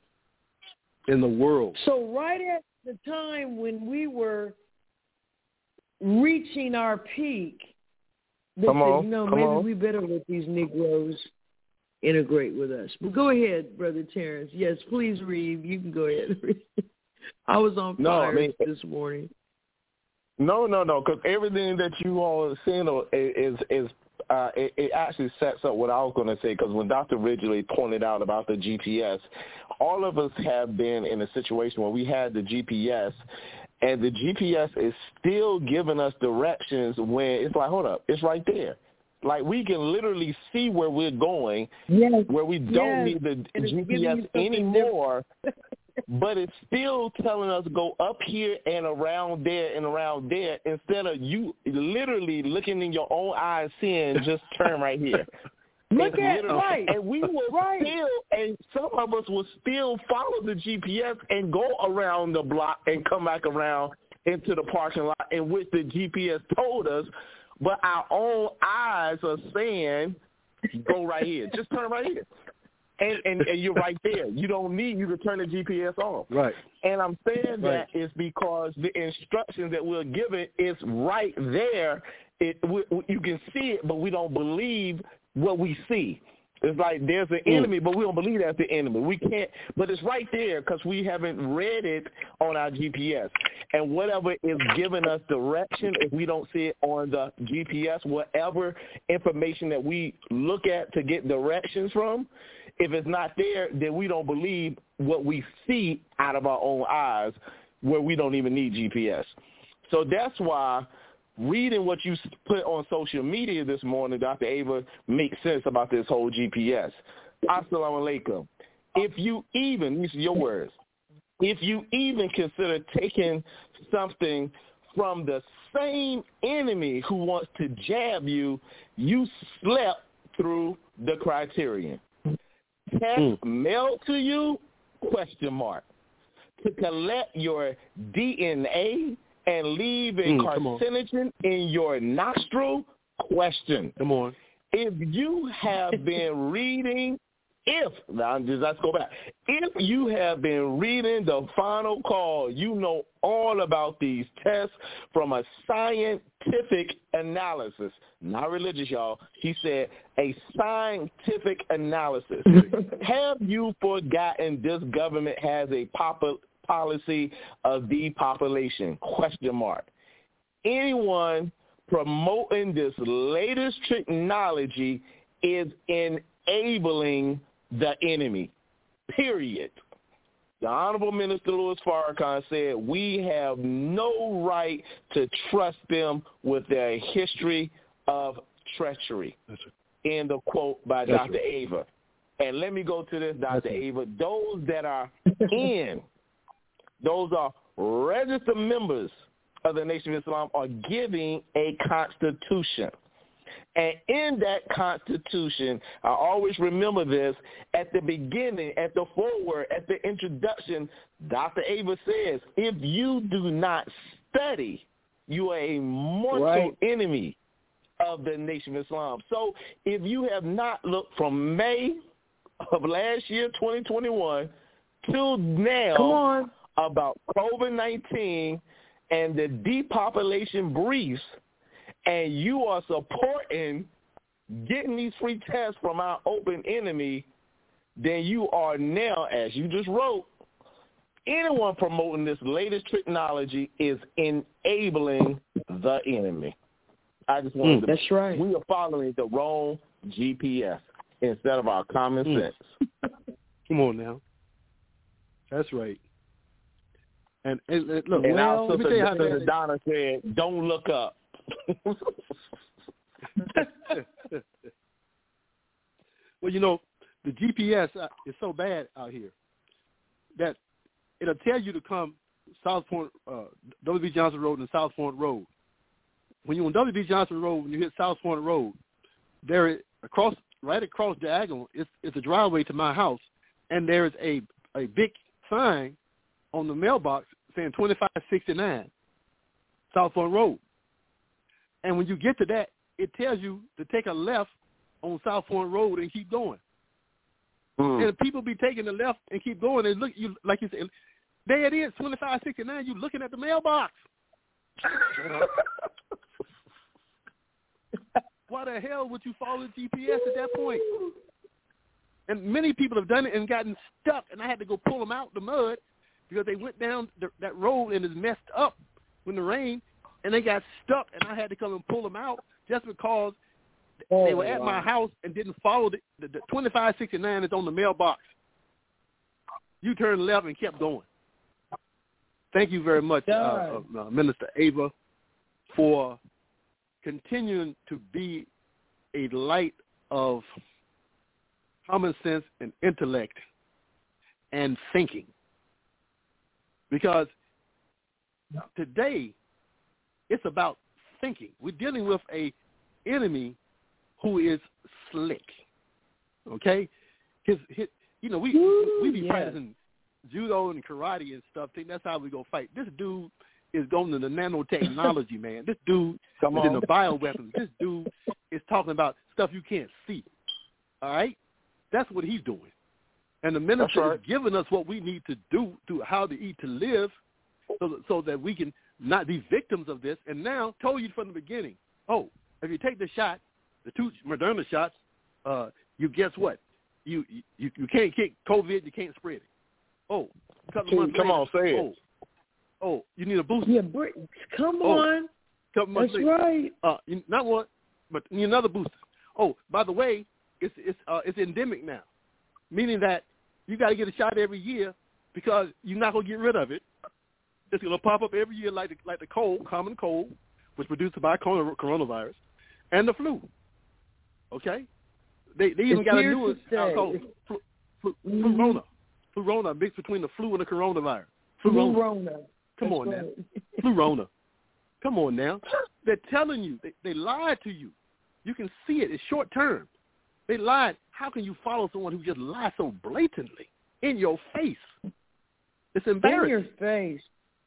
So right at the time when we were reaching our peak, they said, maybe we better let these Negroes integrate with us. But go ahead, Brother Terrence. Yes, please read. You can go ahead and read. I was on fire this morning. No, because everything that you all are saying it actually sets up what I was going to say, because when Dr. Ridgely pointed out about the GPS, all of us have been in a situation where we had the GPS, and the GPS is still giving us directions when it's like, hold up, it's right there. Like, we can literally see where we're going, where we don't need the GPS anymore, but it's still telling us go up here and around there and around there, instead of you literally looking in your own eyes saying, just turn right here. Look at And we will still, and some of us will still follow the GPS and go around the block and come back around into the parking lot in which the GPS told us, but our own eyes are saying, go right here. Just turn right here. And you're right there. You don't need you to turn the GPS off. Right. And I'm saying that is because the instructions that we're given is right there. You can see it, but we don't believe what we see. It's like there's an enemy, but we don't believe that's the enemy. We can't, but it's right there because we haven't read it on our GPS. And whatever is giving us direction, if we don't see it on the GPS, whatever information that we look at to get directions from, if it's not there, then we don't believe what we see out of our own eyes, where we don't even need GPS. So that's why reading what you put on social media this morning, Dr. Ava, makes sense about this whole GPS. Assalamu alaikum. If you even, these are your words, if you even consider taking something from the same enemy who wants to jab you, you slept through the criterion. Test mailed to you, question mark. To collect your DNA and leave a carcinogen in your nostril, question. Come on. If you have been reading, let's go back. If you have been reading The Final Call, you know all about these tests from a scientific analysis. Not religious, y'all. He said a scientific analysis. Have you forgotten this government has a policy of depopulation? Question mark. Anyone promoting this latest technology is enabling the enemy, period. The Honorable Minister Louis Farrakhan said, we have no right to trust them with their history of treachery. End of quote by Dr. Ava. And let me go to this, Dr. Ava. Those that are those are registered members of the Nation of Islam, are giving a constitution. And in that constitution, I always remember this, at the beginning, at the foreword, at the introduction, Dr. Ava says, if you do not study, you are a mortal enemy of the Nation of Islam. So if you have not looked from May of last year, 2021, till now about COVID-19 and the depopulation briefs, and you are supporting getting these free tests from our open enemy, then you are now, as you just wrote, anyone promoting this latest technology is enabling the enemy. I just wanted to, that's right. We are following the wrong GPS instead of our common sense. Come on now. That's right. And look, and our sister Donna said, don't look up. Well, you know, the GPS is so bad out here that it'll tell you to come South Point, W.B. Johnson Road and South Point Road. When you're on W.B. Johnson Road, when you hit South Point Road, there right across diagonal, it's a driveway to my house, and there is a big sign on the mailbox saying 2569 South Front Road. And when you get to that, it tells you to take a left on South Front Road and keep going. And people be taking the left and keep going, and look, you like you said, there it is, 2569. You looking at the mailbox. Why the hell would you follow the GPS at that point? And many people have done it and gotten stuck, and I had to go pull them out the mud because they went down that road and it's messed up when the rain, and they got stuck, and I had to come and pull them out just because they were at my house and didn't follow the 2569 is on the mailbox. You turned left and kept going. Thank you very much, Minister Ava, for continuing to be a light of common sense and intellect and thinking. Because today it's about thinking. We're dealing with a enemy who is slick. Okay? We be practicing judo and karate and stuff. Think that's how we go fight. This dude is going to the nanotechnology, man. This dude is in the bioweapons. This dude is talking about stuff you can't see. All right? That's what he's doing. And the minister is giving us what we need to do to how to eat to live so that we can not be victims of this. And now told you from the beginning, if you take the shot, the 2 Moderna shots, you guess what? You can't kick COVID, you can't spread it. A couple months later, on, say it. You need a booster. Yeah, come on. Couple months That's later. right. Not one, but you need another booster. By the way, it's endemic now, meaning that you got to get a shot every year because you're not gonna get rid of it. It's gonna pop up every year like the common cold, was produced by coronavirus, and the flu. Okay, they even got a new one called Flurona. Flurona, mixed between the flu and the coronavirus. Flurona. Come on now. Flurona. Come on now. They're telling you. They lied to you. You can see it. It's short term. They lied. How can you follow someone who just lies so blatantly in your face? It's embarrassing. In your face.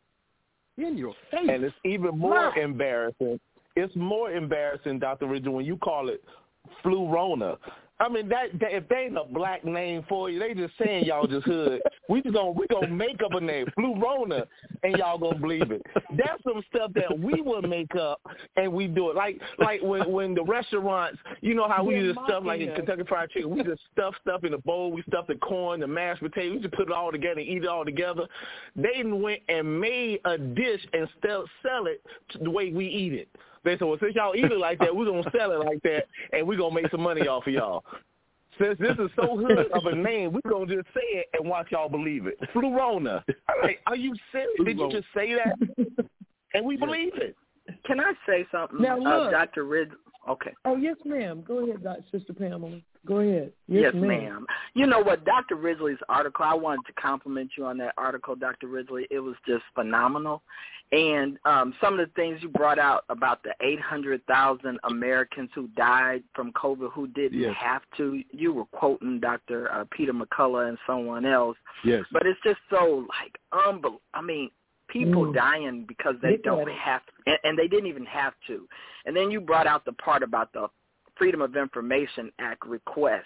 In your face. And it's even more embarrassing. It's more embarrassing, Dr. Ridgel, when you call it Flurona. I mean, that if they ain't a black name for you, they just saying y'all just hood. We gonna make up a name, Flurona, and y'all gonna believe it. That's some stuff that we would make up and we do it. Like when the restaurants, you know how we do stuff like in Kentucky Fried Chicken, we just stuff in a bowl, we stuff the corn, the mashed potatoes, we just put it all together and eat it all together. They went and made a dish and sell it the way we eat it. They said, well, since y'all eat it like that, we're going to sell it like that, and we're going to make some money off of y'all. Since this is so hood of a name, we're going to just say it and watch y'all believe it. Flurona. Like, are you serious? Did you just say that? And we believe it. Can I say something, now, look, Dr. Ridgel? Okay. Oh, yes, ma'am. Go ahead, Sister Pamela. Go ahead. Yes, ma'am. You know what, Dr. Ridgely's article, I wanted to compliment you on that article, Dr. Ridgely. It was just phenomenal. And some of the things you brought out about the 800,000 Americans who died from COVID who didn't have to. You were quoting Dr. Peter McCullough and someone else. Yes. But it's just so, like, unbelievable. I mean, people dying because they don't have to, and they didn't even have to. And then you brought out the part about the Freedom of Information Act request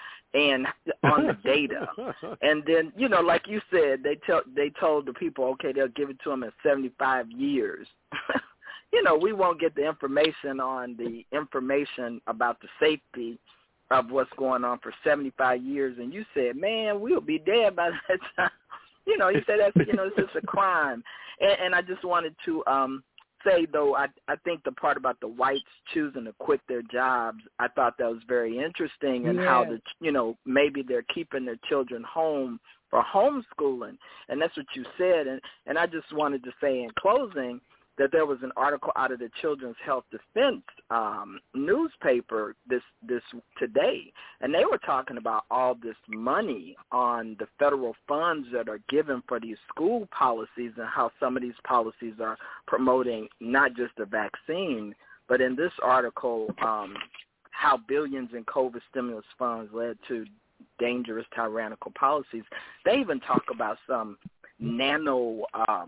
and on the data. And then, you know, like you said, they told the people, okay, they'll give it to them in 75 years. You know, we won't get the information on the information about the safety of what's going on for 75 years. And you said, man, we'll be dead by that time. You know, you said that's, you know, it's just a crime. And I just wanted to say, though, I think the part about the whites choosing to quit their jobs, I thought that was very interesting, and how, you know, maybe they're keeping their children home for homeschooling. And that's what you said. And I just wanted to say in closing that there was an article out of the Children's Health Defense newspaper this today, and they were talking about all this money on the federal funds that are given for these school policies and how some of these policies are promoting not just the vaccine, but in this article, how billions in COVID stimulus funds led to dangerous tyrannical policies. They even talk about some nano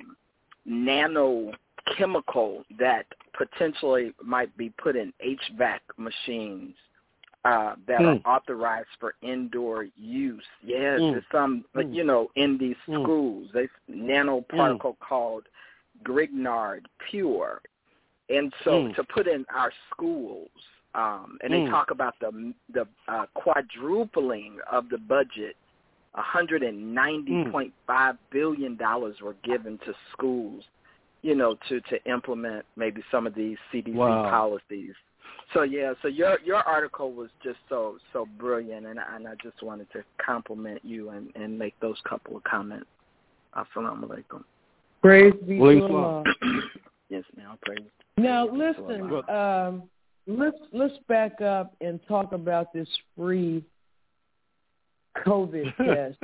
chemical that potentially might be put in HVAC machines that are authorized for indoor use. Yes, there's some, in these schools, they nanoparticle called Grignard Pure. And so to put in our schools, and they talk about the quadrupling of the budget. $190.5 billion were given to schools, to implement maybe some of these CDC policies. So your article was just so brilliant, and I just wanted to compliment you and make those couple of comments. Assalamu alaikum. Praise be to Allah. Yes, ma'am. Praise. Now listen, let's back up and talk about this free COVID test.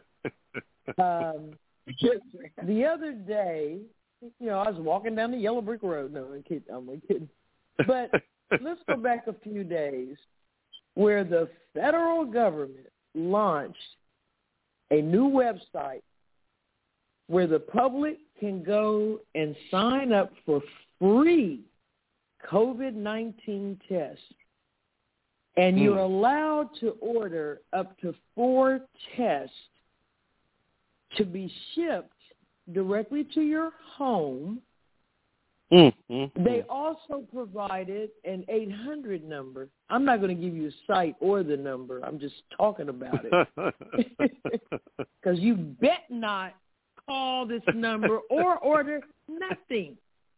The other day, I was walking down the yellow brick road. No, I'm kidding. But let's go back a few days where the federal government launched a new website where the public can go and sign up for free COVID-19 tests. And you're allowed to order up to 4 tests to be shipped directly to your home. They also provided an 800 number. I'm not going to give you a site or the number. I'm just talking about it. Because you bet not call this number or order nothing.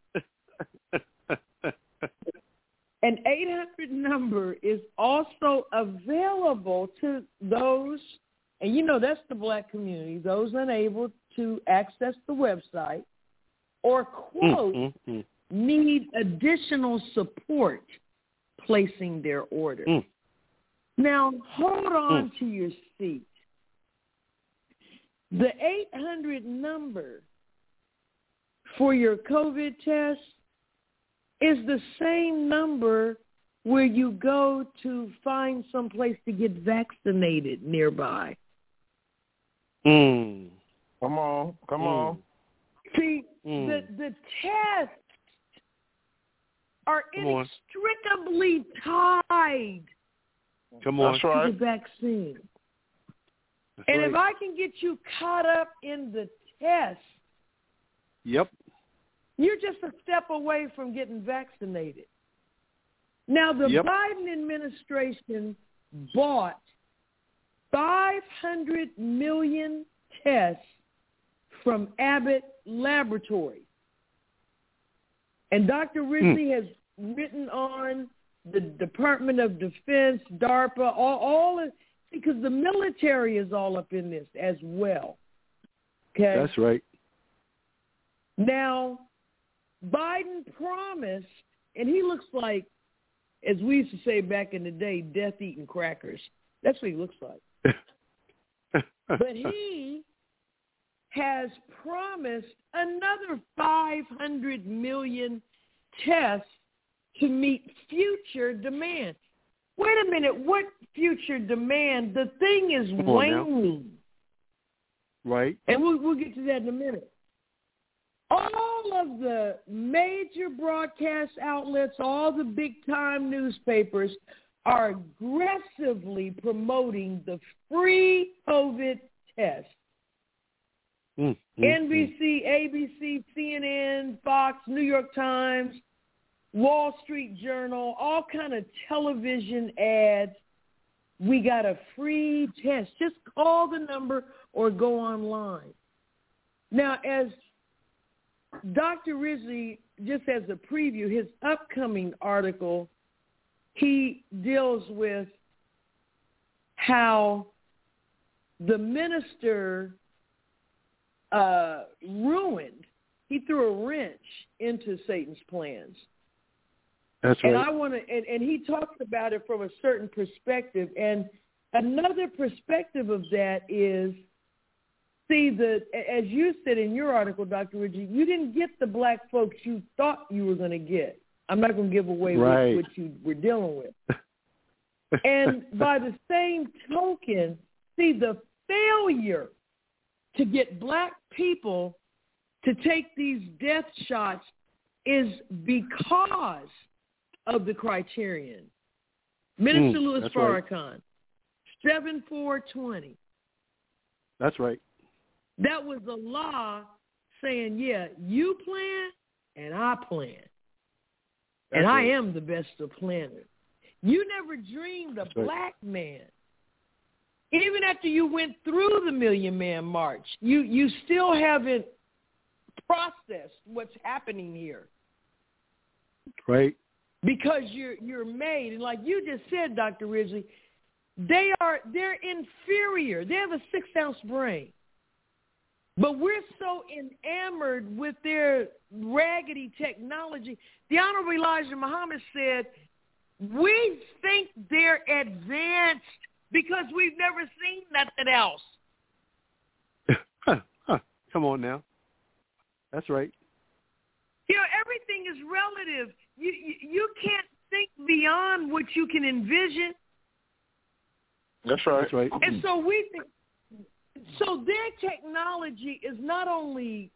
An 800 number is also available to those, and that's the black community, those unable to access the website or, quote, need additional support placing their order. Now, hold on to your seat. The 800 number for your COVID test is the same number where you go to find some place to get vaccinated nearby. Come on. See, the tests are inextricably tied to the vaccine. And if I can get you caught up in the test, you're just a step away from getting vaccinated. Now, the Biden administration bought 500 million tests from Abbott Laboratories. And Dr. Rizzi has written on the Department of Defense, DARPA, all because the military is all up in this as well. Okay? That's right. Now, Biden promised, and he looks like, as we used to say back in the day, death-eating crackers. That's what he looks like. But he has promised another 500 million tests to meet future demand. Wait a minute, what future demand? The thing is waning. Right. And we'll get to that in a minute. All of the major broadcast outlets, all the big-time newspapers are aggressively promoting the free COVID test. NBC, ABC, CNN, Fox, New York Times, Wall Street Journal, all kind of television ads. We got a free test. Just call the number or go online. Now, as Dr. Rizzi, just as a preview, his upcoming article, he deals with how the minister he threw a wrench into Satan's plans. That's right. And I want to, and he talks about it from a certain perspective. And another perspective of that is, see, as you said in your article, Dr. Rizzi, you didn't get the black folks you thought you were going to get. I'm not going to give away what you were dealing with. And by the same token, see, the failure to get black people to take these death shots is because of the criterion. Minister Louis Farrakhan, 7/4/20. That's right. That was the law saying, yeah, you plan and I plan. And I am the best of planners. You never dreamed a black man. Even after you went through the Million Man March, you still haven't processed what's happening here. Right. Because you're made, and like you just said, Dr. Ridgely, they're inferior. They have a 6-ounce brain. But we're so enamored with their raggedy technology. The Honorable Elijah Muhammad said, we think they're advanced because we've never seen nothing else. Come on now. That's right. You know, everything is relative. You can't think beyond what you can envision. That's right. That's right. And so so their technology is not only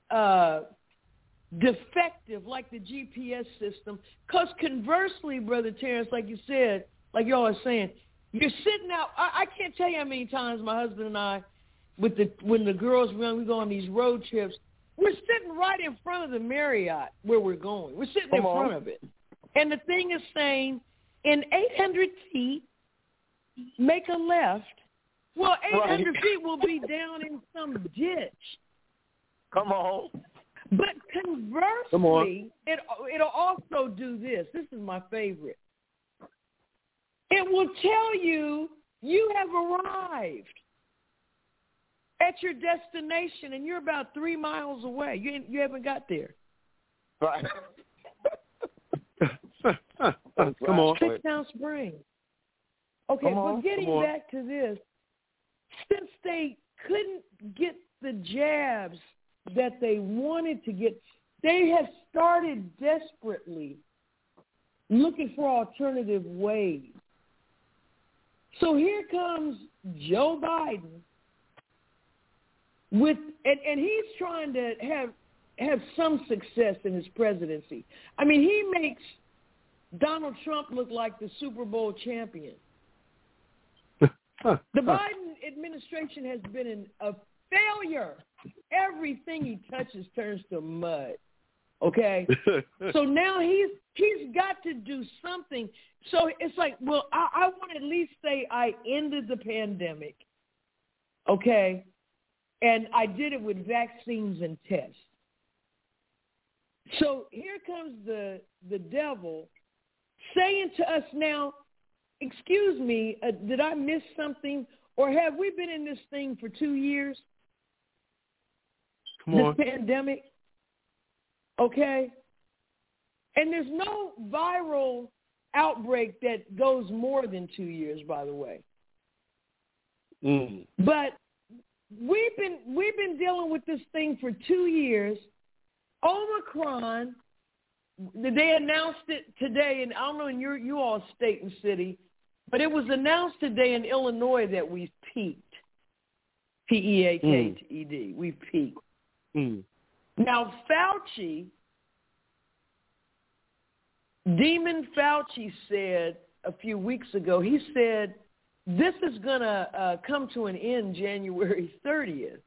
defective like the GPS system, because conversely, Brother Terrence, like you said, like y'all are saying, you're sitting out. I can't tell you how many times my husband and I, when the girls run, we go on these road trips, we're sitting right in front of the Marriott where we're going. We're sitting in front of it. And the thing is saying, in 800 feet, make a left. Well, 800 feet will be down in some ditch. Come on. But conversely, it'll also do this. This is my favorite. It will tell you you have arrived at your destination and you're about 3 miles away. You haven't got there. Right. Come on. 6-ounce brain. Okay, but getting back to this, since they couldn't get the jabs that they wanted to get, they have started desperately looking for alternative ways. So here comes Joe Biden and he's trying to have some success in his presidency. I mean, he makes Donald Trump look like the Super Bowl champion. The Biden administration has been a failure. Everything he touches turns to mud. Okay? So now he's got to do something. So it's like, well, I want to at least say I ended the pandemic. Okay? And I did it with vaccines and tests. So here comes the devil saying to us now, excuse me, did I miss something? Or have we been in this thing for 2 years? This pandemic? Okay? And there's no viral outbreak that goes more than 2 years, by the way. But we've been dealing with this thing for 2 years. Omicron, they announced it today, and I don't know in you all state and city, but it was announced today in Illinois that we've peaked. P-E-A-K-T-E-D. We've peaked. Now, Demon Fauci said a few weeks ago, he said, this is going to come to an end January 30th.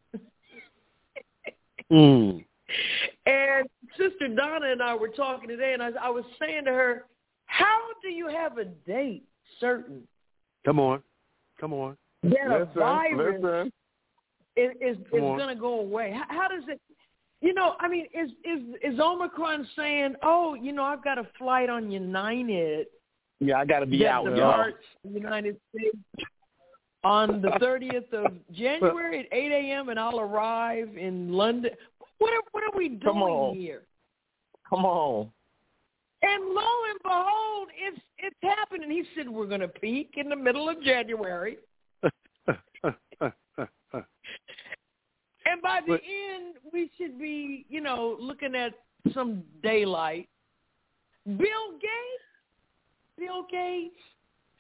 And Sister Donna and I were talking today, and I was saying to her, how do you have a date certain? Come on. That a virus is going to go away. How does it, I mean, is Omicron saying, oh, I've got a flight on United. Yeah, I got to be out, y'all. United States on the 30th of January at 8 a.m. and I'll arrive in London. What are we doing here? Come on. And lo and behold, it's happening. He said we're going to peak in the middle of January. And by the end, we should be, looking at some daylight. Bill Gates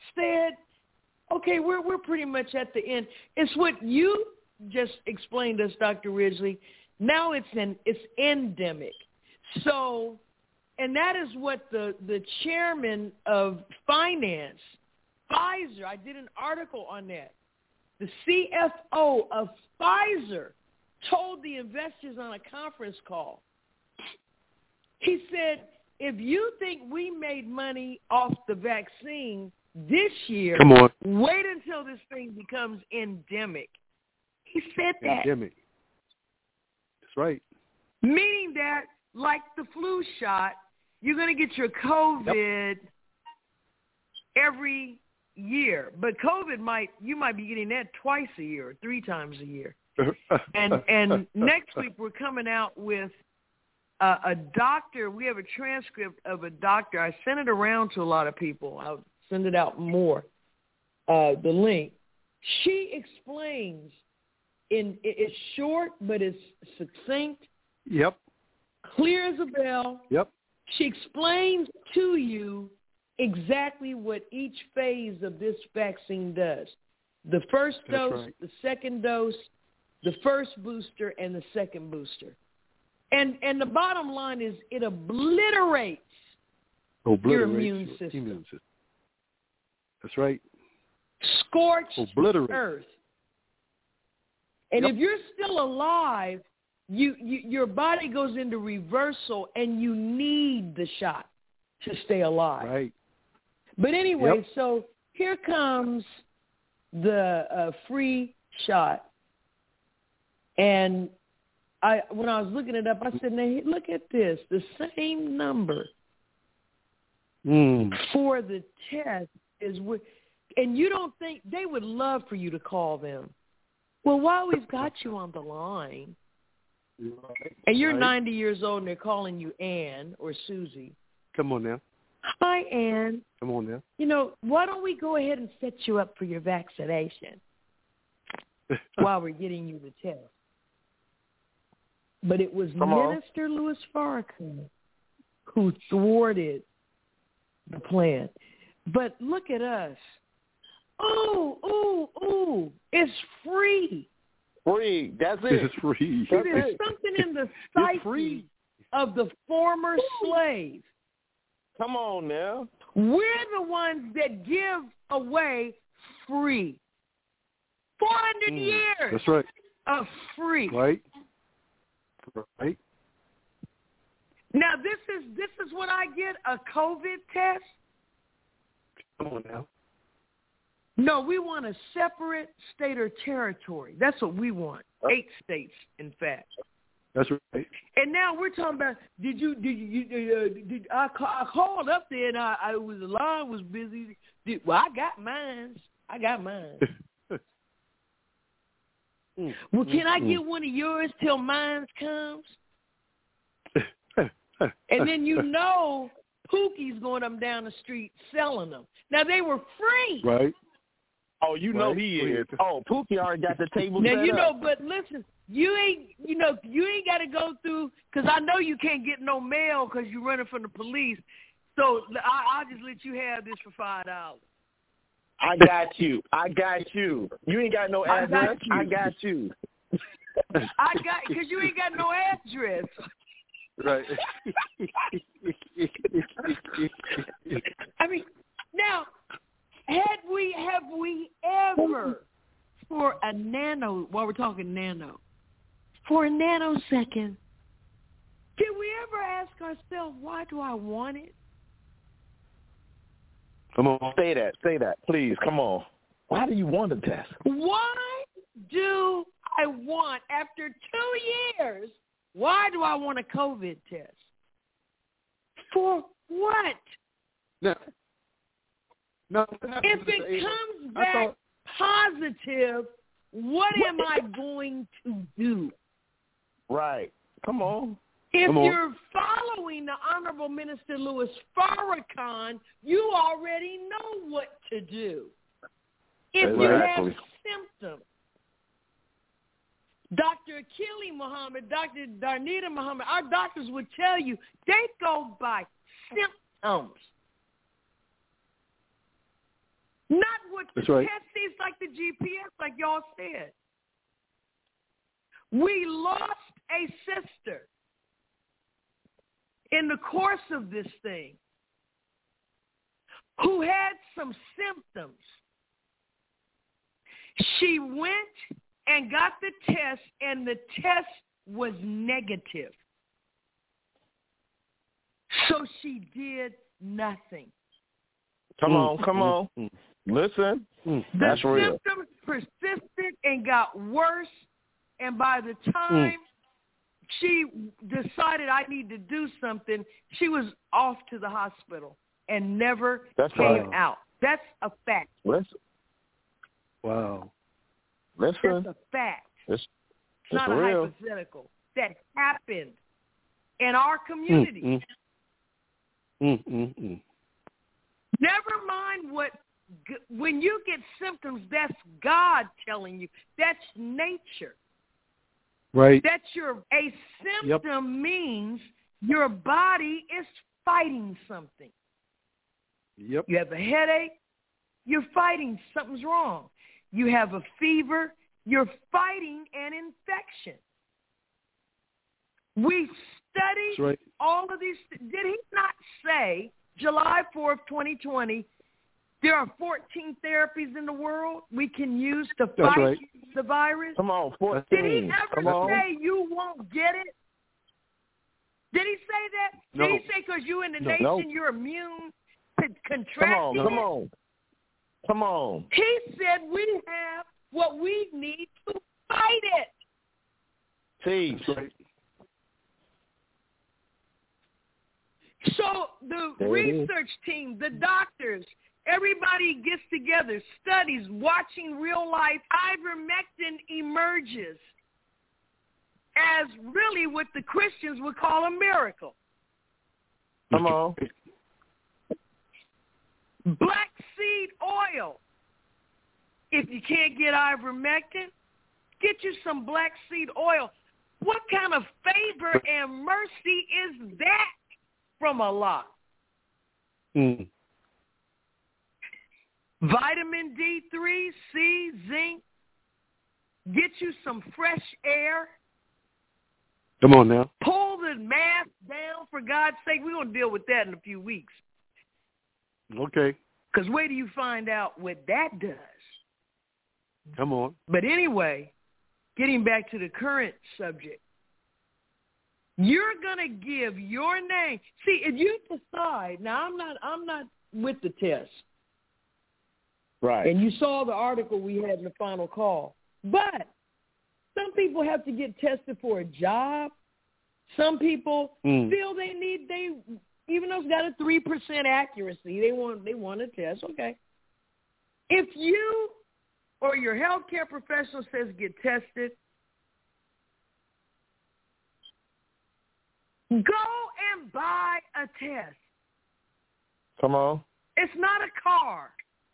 said, okay, we're pretty much at the end. It's what you just explained to us, Dr. Ridgely. Now it's endemic. So, and that is what the chairman of finance, Pfizer, I did an article on that. The CFO of Pfizer told the investors on a conference call. He said, if you think we made money off the vaccine this year, wait until this thing becomes endemic. He said that. Endemic. That's right. Meaning that, like the flu shot, you're going to get your COVID every year. But COVID you might be getting that twice a year or 3 times a year. And next week we're coming out with a doctor. We have a transcript of a doctor. I sent it around to a lot of people. I'll send it out more, the link. She explains, it's short, but it's succinct. Yep. Clear as a bell. Yep. She explains to you exactly what each phase of this vaccine does. The first dose, the second dose, the first booster, and the second booster. And the bottom line is it obliterates your immune system. That's right. Scorched earth. And if you're still alive, your body goes into reversal, and you need the shot to stay alive. Right. But anyway, so here comes the free shot. And when I was looking it up, I said, now, look at this. The same number for the test is and you don't think they would love for you to call them. Well, while we've got you on the line, and you're 90 years old and they're calling you Ann or Susie. Come on now. Hi, Ann. Come on now. You know, why don't we go ahead and set you up for your vaccination while we're getting you the test? But it was Minister Louis Farrakhan who thwarted the plan. But look at us. Ooh, it's free. Free. That's it. It's free. There's something in the psyche of the former slave. Come on now. We're the ones that give away free. 400 years. That's right. Of free. Right. Now this is what I get, a COVID test. Come on now. No, we want a separate state or territory. That's what we want. 8 states, in fact. That's right. And now we're talking about, I called up there and the line was busy. I got mine. Well, can I get one of yours till mine comes? And then Pookie's going up down the street selling them. Now, they were free. Right. Oh, he is. Oh, Pookie already got the table set up. Now, but listen, you ain't got to go through, because I know you can't get no mail because you're running from the police. So I'll just let you have this for $5. I got you. You ain't got no address. I got you. Because you ain't got no address. Right. I mean, now, have we ever, for a while we're talking nano, for a nanosecond, did we ever ask ourselves, why do I want it? Come on. Say that, please. Come on. Why do you want the test? Why do I want, after 2 years, why do I want a COVID test? For what? No. If it comes back positive, what am I going to do? Right. Come on. If you're following the Honorable Minister Louis Farrakhan, you already know what to do. If you have symptoms, Dr. Akili Muhammad, Dr. Darnita Muhammad, our doctors would tell you they go by symptoms. Not what the That's right. test is, like the GPS, like y'all said. We lost a sister in the course of this thing who had some symptoms. She went and got the test, and the test was negative. So she did nothing. Come on. Listen, that's real. The symptoms persisted and got worse, and by the time she decided I need to do something, she was off to the hospital and never came out. That's a fact. Listen. Wow. Listen. That's a fact. It's not real. A hypothetical. That happened in our community. Never mind when you get symptoms, that's God telling you. That's nature. Right. A symptom means your body is fighting something. Yep. You have a headache, you're fighting something's wrong. You have a fever, you're fighting an infection. We studied all of these. Did he not say July 4th, 2020, there are 14 therapies in the world we can use to fight the virus? Come on, 14. Did he ever say you won't get it? Did he say that? No. Did he say because you in the nation, you're immune to contracting it? Come on. He said we have what we need to fight it. Peace. So the research team, the doctors, everybody gets together, studies, watching real life. Ivermectin emerges as really what the Christians would call a miracle. Come on. Black seed oil. If you can't get ivermectin, get you some black seed oil. What kind of favor and mercy is that from Allah? Vitamin D3, C, zinc. Get you some fresh air. Come on now. Pull the mask down, for God's sake. We're going to deal with that in a few weeks. Okay. Because wait till you find out what that does. Come on. But anyway, getting back to the current subject, you're going to give your name. See, if you decide, now I'm not with the test. Right. And you saw the article we had in the final call. But some people have to get tested for a job. Some people feel even though it's got a 3% accuracy, they want a test. Okay. If you or your healthcare professional says get tested, go and buy a test. Come on. It's not a car.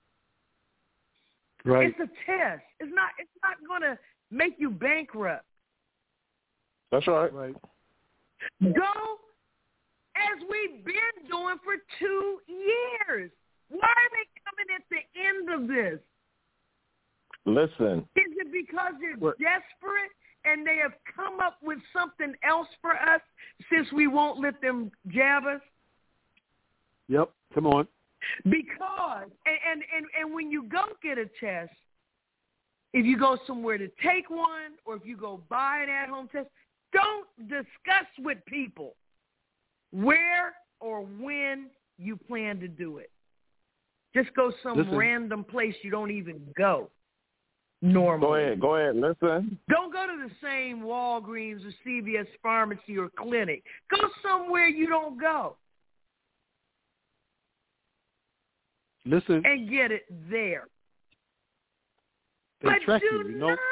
Right. It's a test. It's not going to make you bankrupt. That's right. Right. Go as we've been doing for 2 years. Why are they coming at the end of this? Listen. Is it because they're desperate and they have come up with something else for us since we won't let them jab us? Yep. Come on. Because, and when you go get a test, if you go somewhere to take one or if you go buy an at-home test, don't discuss with people where or when you plan to do it. Just go some random place you don't even go normally. Go ahead. Listen. Don't go to the same Walgreens or CVS pharmacy or clinic. Go somewhere you don't go. Listen. And get it there. They but track do you, not.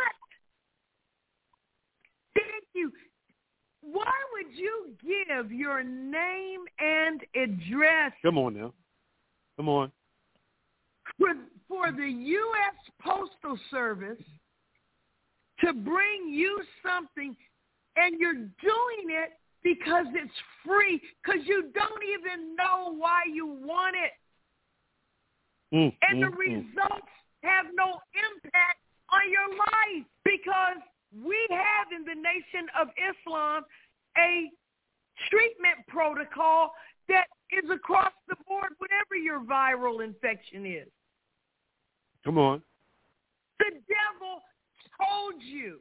Thank you. Why would you give your name and address? Come on now. Come on. For the U.S. Postal Service to bring you something, and you're doing it because it's free, because you don't even know why you want it. And the results have no impact on your life because we have in the Nation of Islam a treatment protocol that is across the board, whatever your viral infection is. Come on. The devil told you.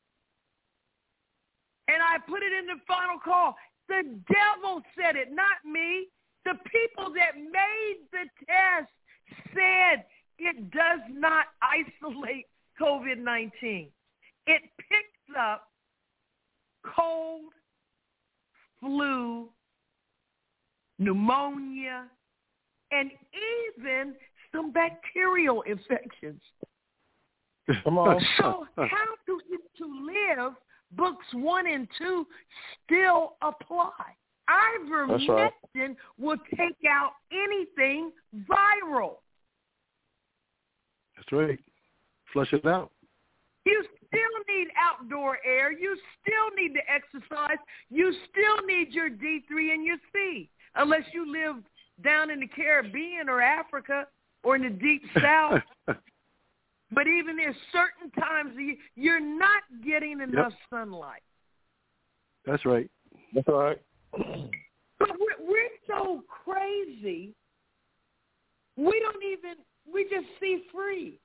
And I put it in the final call. The devil said it, not me. The people that made the test said it does not isolate COVID-19. It picks up cold, flu, pneumonia, and even some bacterial infections. Come on. So how to Live, books 1 and 2 still apply. Ivermectin will take out anything viral. That's right. Flush it out. You still need outdoor air. You still need to exercise. You still need your D3 and your C, unless you live down in the Caribbean or Africa or in the deep South. But even there's certain times you're not getting enough sunlight. That's right. That's right. But we're so crazy. We just see free.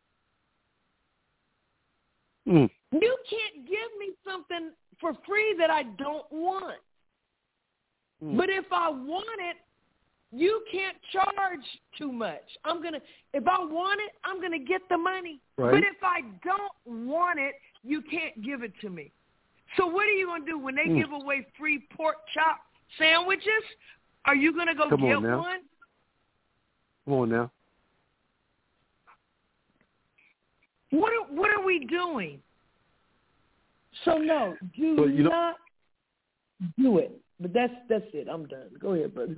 You can't give me something for free that I don't want. But if I want it, you can't charge too much. If I want it, I'm gonna get the money. Right. But if I don't want it, you can't give it to me. So what are you gonna do when they give away free pork chop sandwiches? Are you gonna go get one? Come on now. What are we doing? So no, do not do it. But that's it. I'm done. Go ahead, brother.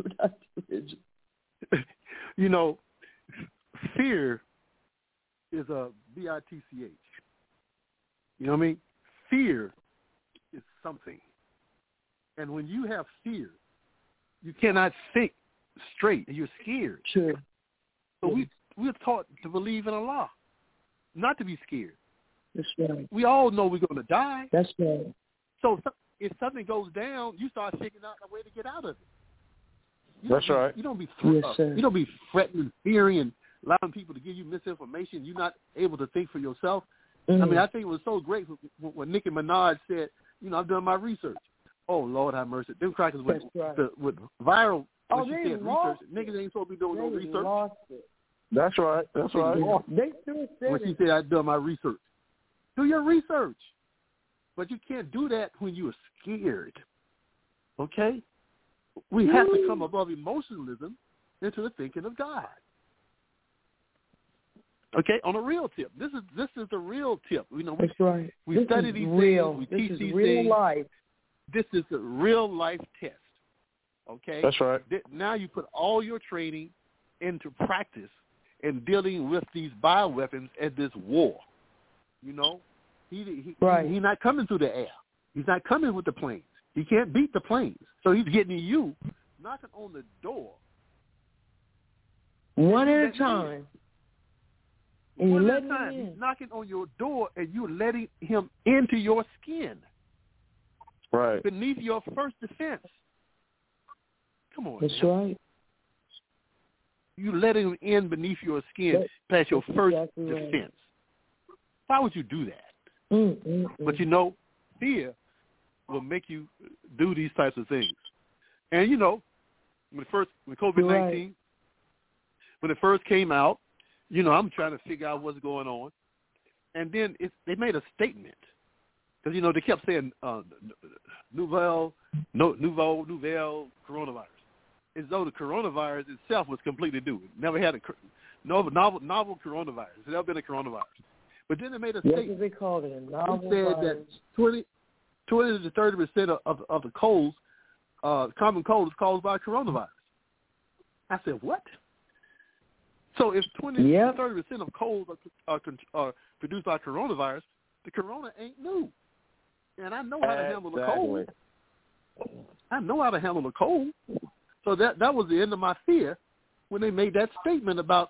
You know, fear is a bitch. You know what I mean? Fear is something. And when you have fear, you cannot think straight. You're scared. Sure. So we're taught to believe in Allah, not to be scared. That's right. We all know we're going to die. That's right. So if something goes down, you start figuring out a way to get out of it. That's right. You don't be sir. You don't be fretting and fearing and allowing people to give you misinformation. You're not able to think for yourself. I mean, I think it was so great when Nicki Minaj said, I've done my research. Oh, Lord have mercy. Them crackers with viral. When she said research, niggas ain't supposed to be doing no research. Lost it. That's right. That's right. They still said when she said, I've done my research. Do your research. But you can't do that when you are scared. Okay? We have to come above emotionalism into the thinking of God. Okay? On a real tip. This is the real tip. That's right. We study these things. We teach these things. Life. This is a real life test. Okay? That's right. Now you put all your training into practice in dealing with these bioweapons at this war. He's not coming through the air. He's not coming with the planes. He can't beat the planes. So he's getting you, knocking on the door. One at a time. And one at a time. He's knocking on your door, and you're letting him into your skin. Right. Beneath your first defense. Come on. That's right. You let him in beneath your skin past your first defense. Right. Why would you do that? But fear will make you do these types of things. And when COVID-19, when it first came out, I'm trying to figure out what's going on. And then they made a statement because they kept saying nouvelle coronavirus, as though the coronavirus itself was completely new. Never had a novel coronavirus. There's never been a coronavirus. But then they made a statement. Yes, they called it a novel virus. They said that 20 to 30% of the colds, common cold, is caused by coronavirus. I said, what? So if 20 to 30% of colds are produced by coronavirus, the corona ain't new. And I know how to handle the cold. I know how to handle the cold. So that was the end of my fear when they made that statement about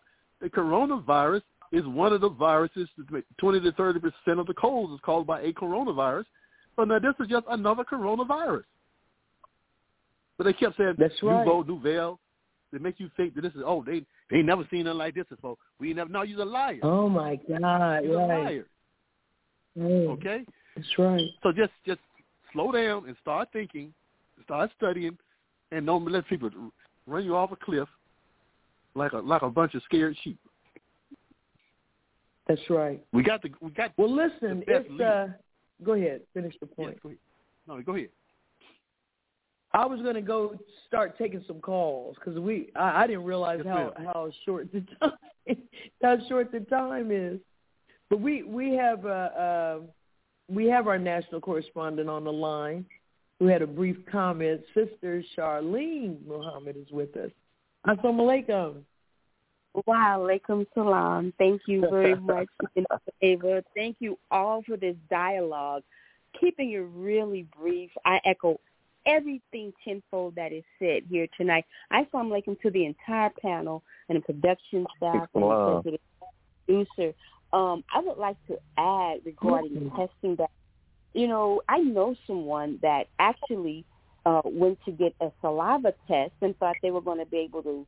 the coronavirus is one of the viruses. 20 to 30% of the colds is caused by a coronavirus. But now this is just another coronavirus. But they kept saying that's right. Nouvelle. They make you think that this is they ain't never seen nothing like this before. We never. No, you're a liar. Oh my God! You're right. a liar. Okay. That's right. So just slow down and start thinking, start studying, and don't let people run you off a cliff like a bunch of scared sheep. That's right. We got. Well, listen. It's go ahead. Finish the point. Yes, go ahead. No, go ahead. I was going to go start taking some calls because I didn't realize how short the time is. But we have our national correspondent on the line who had a brief comment. Sister Charlene Muhammad is with us. Assalamu alaikum. Wa alaikum salam. Thank you very much, Ava. Thank you all for this dialogue. Keeping it really brief, I echo everything tenfold that is said here tonight. Assalamu alaikum to the entire panel and the production staff and the producer. I would like to add regarding testing that, I know someone that actually went to get a saliva test and thought they were going to be able to,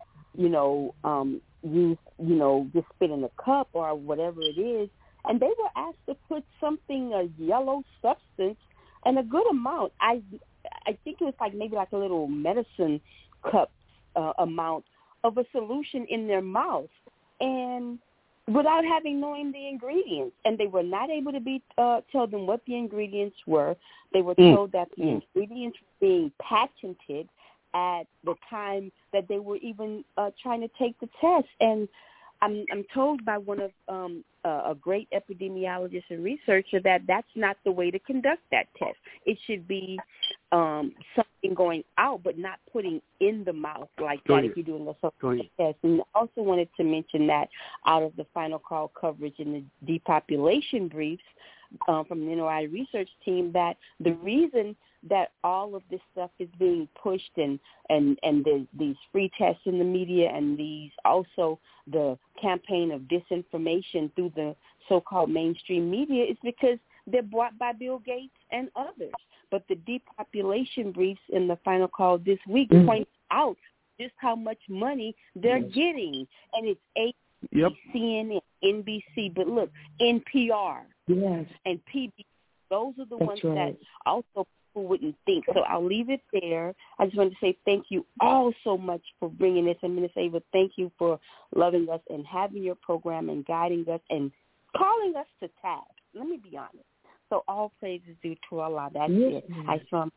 use, just spit in a cup or whatever it is. And they were asked to put a yellow substance and a good amount. I think it was maybe a little medicine cup amount of a solution in their mouth, and without knowing the ingredients. And they were not able to tell them what the ingredients were. They were told that the ingredients were being patented at the time that they were even trying to take the test. And I'm told by one of a great epidemiologist and researcher that that's not the way to conduct that test. It should be something going out, but not putting in the mouth like that if you're doing a social test. And I also wanted to mention that out of the final call coverage in the depopulation briefs from the NOI research team, that the reason that all of this stuff is being pushed and these free tests in the media and these also the campaign of disinformation through the so-called mainstream media is because they're brought by Bill Gates and others. But the depopulation briefs in the final call this week point out just how much money they're getting. And it's ABC, CNN, NBC, but look, NPR and PBS. Those are the ones that also people wouldn't think. So I'll leave it there. I just wanted to say thank you all so much for bringing this. And Minister Ava, thank you for loving us and having your program and guiding us and calling us to task. Let me be honest. So all praise is due to Allah. That's it. I saw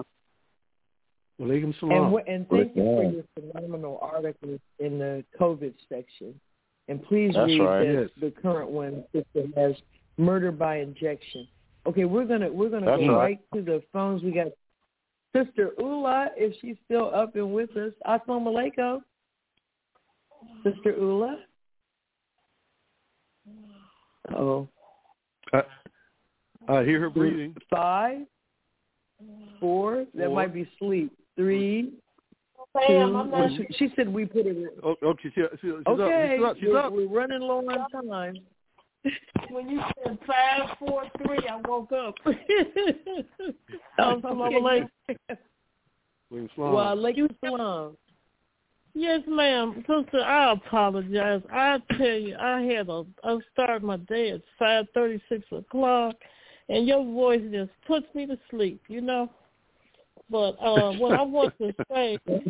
Walaikum salam. And thank you for your phenomenal article in the COVID section. And please read the current one that has murder by injection. Okay, we're gonna go right to the phones. We got Sister Ula, if she's still up and with us. Assalamu alaikum. Sister Ula. I hear her breathing. 5, 4. That might be sleep. 3. She said we put it in. Okay, she's up. We're running low on time. When you said 5, 4, 3, I woke up. Wa alaikum salam. Yes, ma'am. Sister, I apologize. I tell you, I started my day at 5:30, 6 o'clock, and your voice just puts me to sleep, But what I want to say is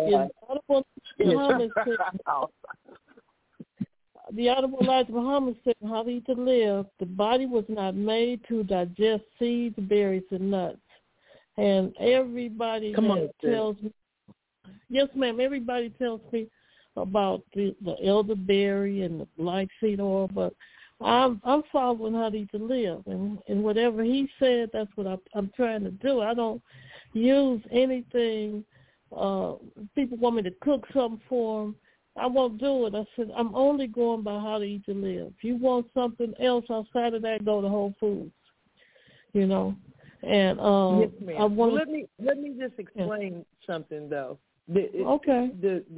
the Honorable Elijah Muhammad said, how he to live, the body was not made to digest seeds, berries, and nuts. And everybody tells me, yes, ma'am, everybody tells me about the elderberry and the black seed oil, but I'm following how to live. And whatever he said, that's what I'm trying to do. I don't use anything. People want me to cook something for them. I won't do it. I said, I'm only going by how to eat to live. If you want something else outside of that, go to Whole Foods, And yes, ma'am. Let me just explain something though. The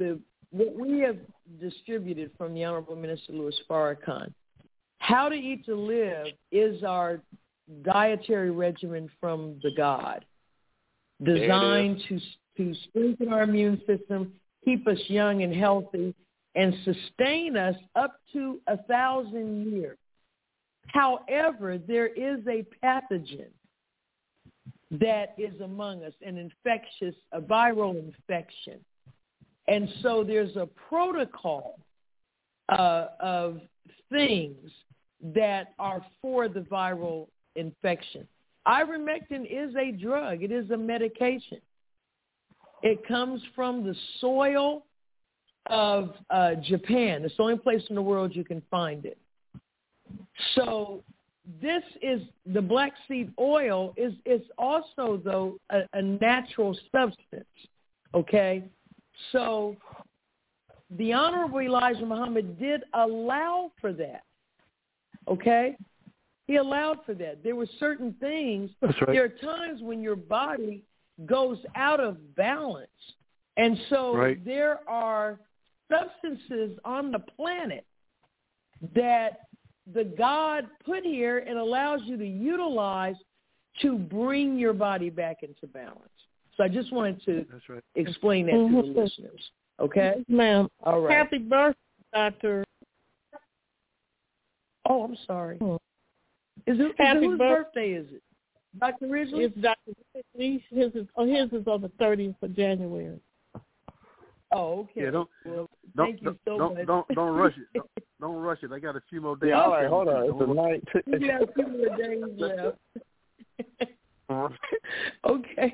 what we have distributed from the Honorable Minister Louis Farrakhan, How to Eat to Live is our dietary regimen from the God, designed to strengthen our immune system, keep us young and healthy, and sustain us up to 1,000 years. However, there is a pathogen that is among us, a viral infection. And so there's a protocol of things that are for the viral infection. Ivermectin is a drug. It is a medication. It comes from the soil of Japan. It's the only place in the world you can find it. So this is the black seed oil is also, though, a natural substance, okay? So the Honorable Elijah Muhammad did allow for that, okay? He allowed for that. There were certain things. That's right. There are times when your body goes out of balance. And so there are substances on the planet that the God put here and allows you to utilize to bring your body back into balance. So I just wanted to explain that to the listeners. Okay? Yes, ma'am. All right. Happy birthday, Dr. Oh, I'm sorry. Whose birthday is it? Dr. Ridgely? It's Dr. Ridgely. His is on the 30th of January. Oh, okay. Yeah, thank you so much. Don't rush it. Don't rush it. I got a few more days. Yeah, all right, hold on. It's a night. We got a few more days left. Okay.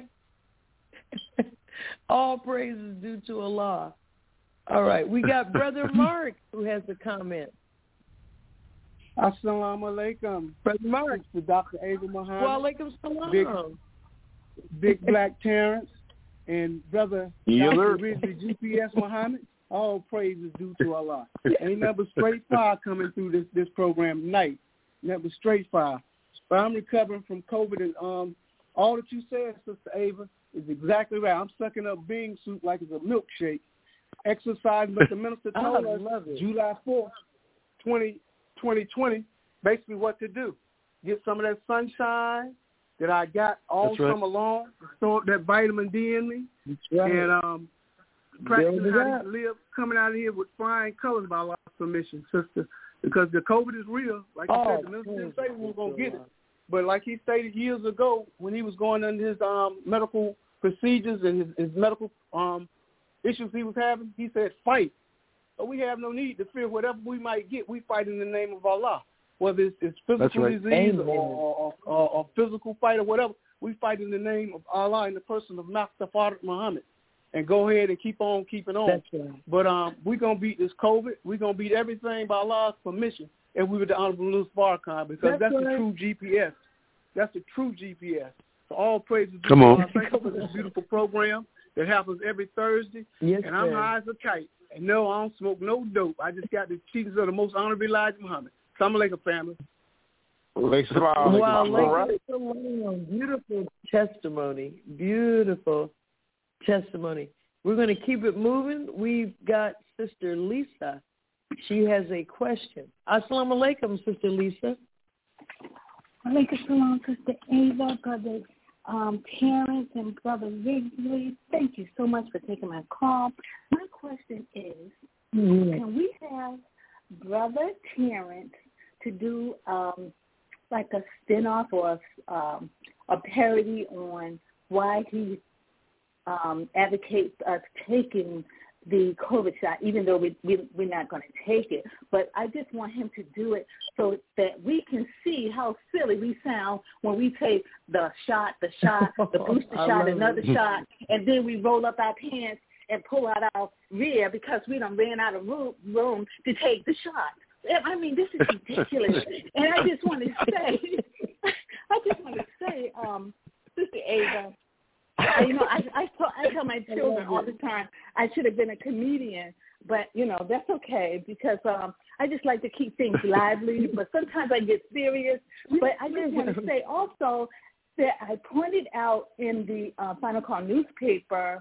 All praise is due to Allah. All right. We got Brother Mark who has a comment. Assalamu alaikum. Brother Mark. To Dr. Ava Muhammad. Wa alaikum salam. Big Black Terrence and Brother Dr. Ridgely GPS Muhammad. All praise is due to Allah. Ain't never straight fire coming through this program tonight. Never straight fire. But I'm recovering from COVID, and all that you said, Sister Ava, is exactly right. I'm sucking up bean soup like it's a milkshake. Exercising, but the minister told us July 4th, 2020, basically what to do. Get some of that sunshine that I got all summer long, store that vitamin D in me, and practicing how to live, coming out of here with flying colors by Allah's permission, sister, because the COVID is real. Like you said, the minister didn't say we were going to get it. But like he stated years ago when he was going under his medical procedures and his medical issues he was having, he said, fight. But we have no need to fear whatever we might get. We fight in the name of Allah. Whether it's physical disease or physical fight or whatever, we fight in the name of Allah in the person of Master Farid Muhammad. And go ahead and keep on keeping on. But we're going to beat this COVID. We're going to beat everything by Allah's permission. And we were the Honorable Louis Farrakhan, because that's the true GPS. That's the true GPS. So all praises to Allah. Thank you for this beautiful program that happens every Thursday. Yes, and I'm high as a kite. And no, I don't smoke no dope. I just got the teachings of the most honorable Elijah Muhammad. Assalamu alaikum, family. Wow, beautiful testimony. Beautiful testimony. We're going to keep it moving. We've got Sister Lisa. She has a question. Assalamu alaikum, Sister Lisa. Alaikum salam, Sister Ava, Brother Terrence, and Brother Ridgely. Thank you so much for taking my call. My question is, can we have Brother Terrence to do like a spin-off or a parody on why he advocates us taking the COVID shot, even though we're not going to take it. But I just want him to do it so that we can see how silly we sound when we take the booster shot, another shot, and then we roll up our pants and pull out our rear because we done ran out of room to take the shot. I mean, this is ridiculous. And I just want to say, Sister Ava, I tell my children all the time I should have been a comedian, but, that's okay because I just like to keep things lively, but sometimes I get serious. But I just want to say also that I pointed out in the Final Call newspaper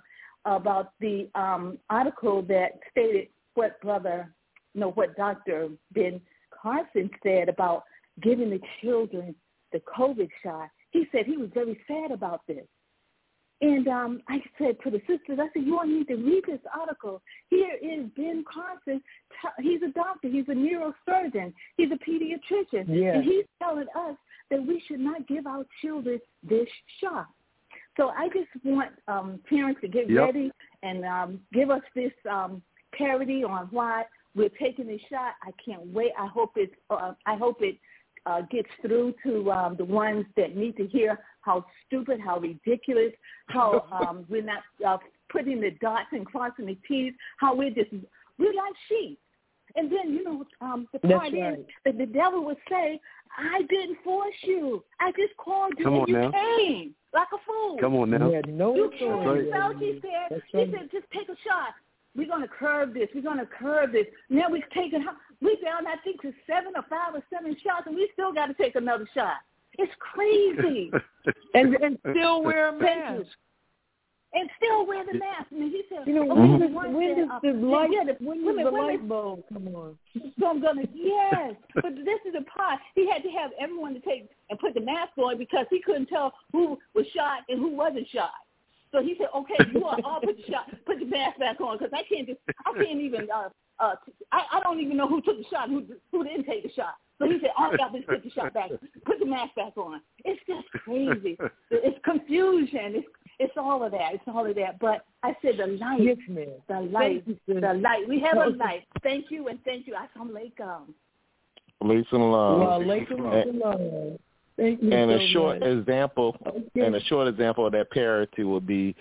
about the article that stated what Dr. Ben Carson said about giving the children the COVID shot. He said he was very sad about this. And I said to the sisters, I said, you all need to read this article. Here is Ben Carson. He's a doctor. He's a neurosurgeon. He's a pediatrician. Yes. And he's telling us that we should not give our children this shot. So I just want parents to get ready and give us this clarity on why we're taking this shot. I can't wait. I hope it gets through to the ones that need to hear how stupid, how ridiculous, how we're not putting the dots and crossing the T's, how we're like sheep. And then, the part is that the devil would say, I didn't force you. I just called you and you came like a fool. Come on now. You came out, he said, just take a shot. We're going to curb this. We're going to curb this. Now we're down, I think, to 5 or 7 shots, and we still got to take another shot. It's crazy. and still wear a mask. And still wear the mask. And he said, when does the light bulb come on? So I'm going to, yes. But this is the part. He had to have everyone to take and put the mask on because he couldn't tell who was shot and who wasn't shot. So he said, okay, you all put the mask back on because I can't even, I don't even know who took the shot and who didn't take the shot. So he said, all I got to put the shot back, put the mask back on. It's just crazy. It's confusion. It's all of that. It's all of that. But I said the light, yes, ma'am. The light. We have a light. Thank you and thank you. Assalamu alaikum. Peace and love. Wa alaikum assalam. Thank you and so a short much. example, and a short example of that parity would be,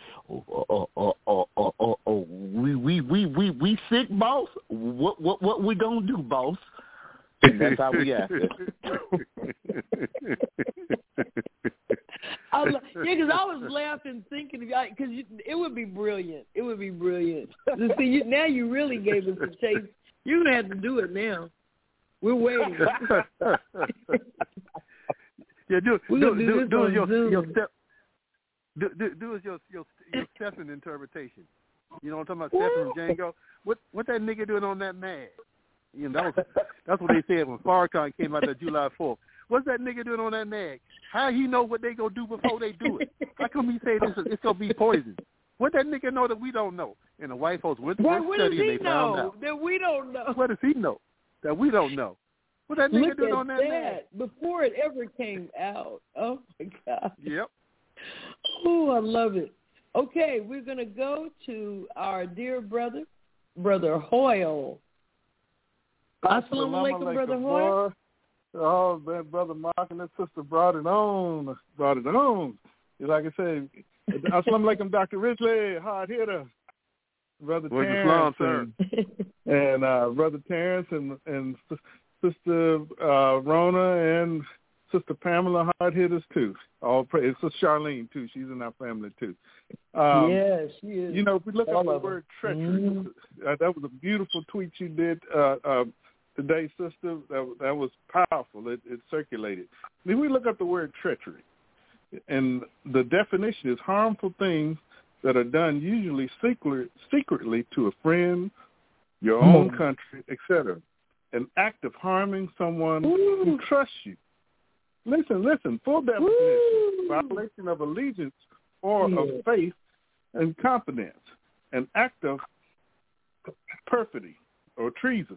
we sick, boss. What we gonna do, boss? And that's how we act it. Because I was laughing, thinking, because it would be brilliant. It would be brilliant. See, now you really gave us a taste. You're gonna have to do it now. We're waiting. Yeah, do your Stephen interpretation. You know what I'm talking about, Stephen from Django? What that nigga doing on that mag? That's what they said when Farrakhan came out of July 4th. What's that nigga doing on that mag? How he know what they gonna do before they do it? How come he say it's gonna be poison? What that nigga know that we don't know? And the white folks went to study and they found out that we don't know. What does he know that we don't know? What that nigga doing on that mag? Before it ever came out. Oh my God. Yep. Oh, I love it. Okay, we're gonna go to our dear brother Hoyle. Assalamu alaikum, Brother Hoyle. Oh, man, Brother Mark and that sister brought it on. Like I say, assalamu alaikum, Dr. Ridgely, hard hitter. Brother Terrence and Brother Terrence and Sister Rona and Sister Pamela, hard hitters too. All praise. Sister Charlene too. She's in our family too. Yes, she is. If we look at the word treachery, that was a beautiful tweet you did today, sister. That was powerful. It circulated. Then we look up the word treachery, and the definition is harmful things that are done usually secretly to a friend, your own country, etc. An act of harming someone who trusts you. Listen, full definition. Violation of allegiance or of faith and confidence. An act of perfidy or treason.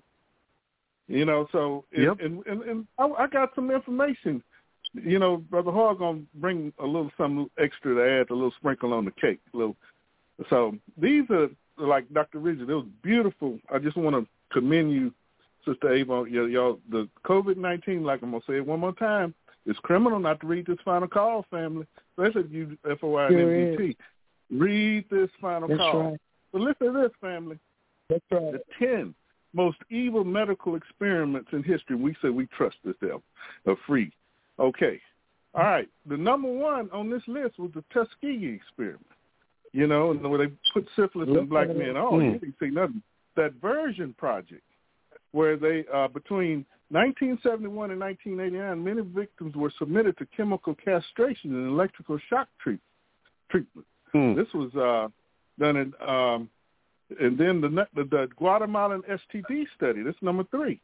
So and I got some information. Brother Hall going to bring a little something extra to add, a little sprinkle on the cake. So these are, like Dr. Richard, it was beautiful. I just want to commend you, Sister Ava. Y'all, the COVID-19, like I'm going to say it one more time, it's criminal not to read this final call, family. Especially you, FOI and MDT. Read this final call. Right. But listen to this, family. That's right. The 10 most evil medical experiments in history, we say we trust this devil, are free. Okay. All right. The number one on this list was the Tuskegee experiment. And where they put syphilis in black men. Oh, you didn't see nothing. That Version Project, where they, between 1971 and 1989, many victims were submitted to chemical castration and electrical shock treatment. This was done it, and then the Guatemalan STD study. This is number 3.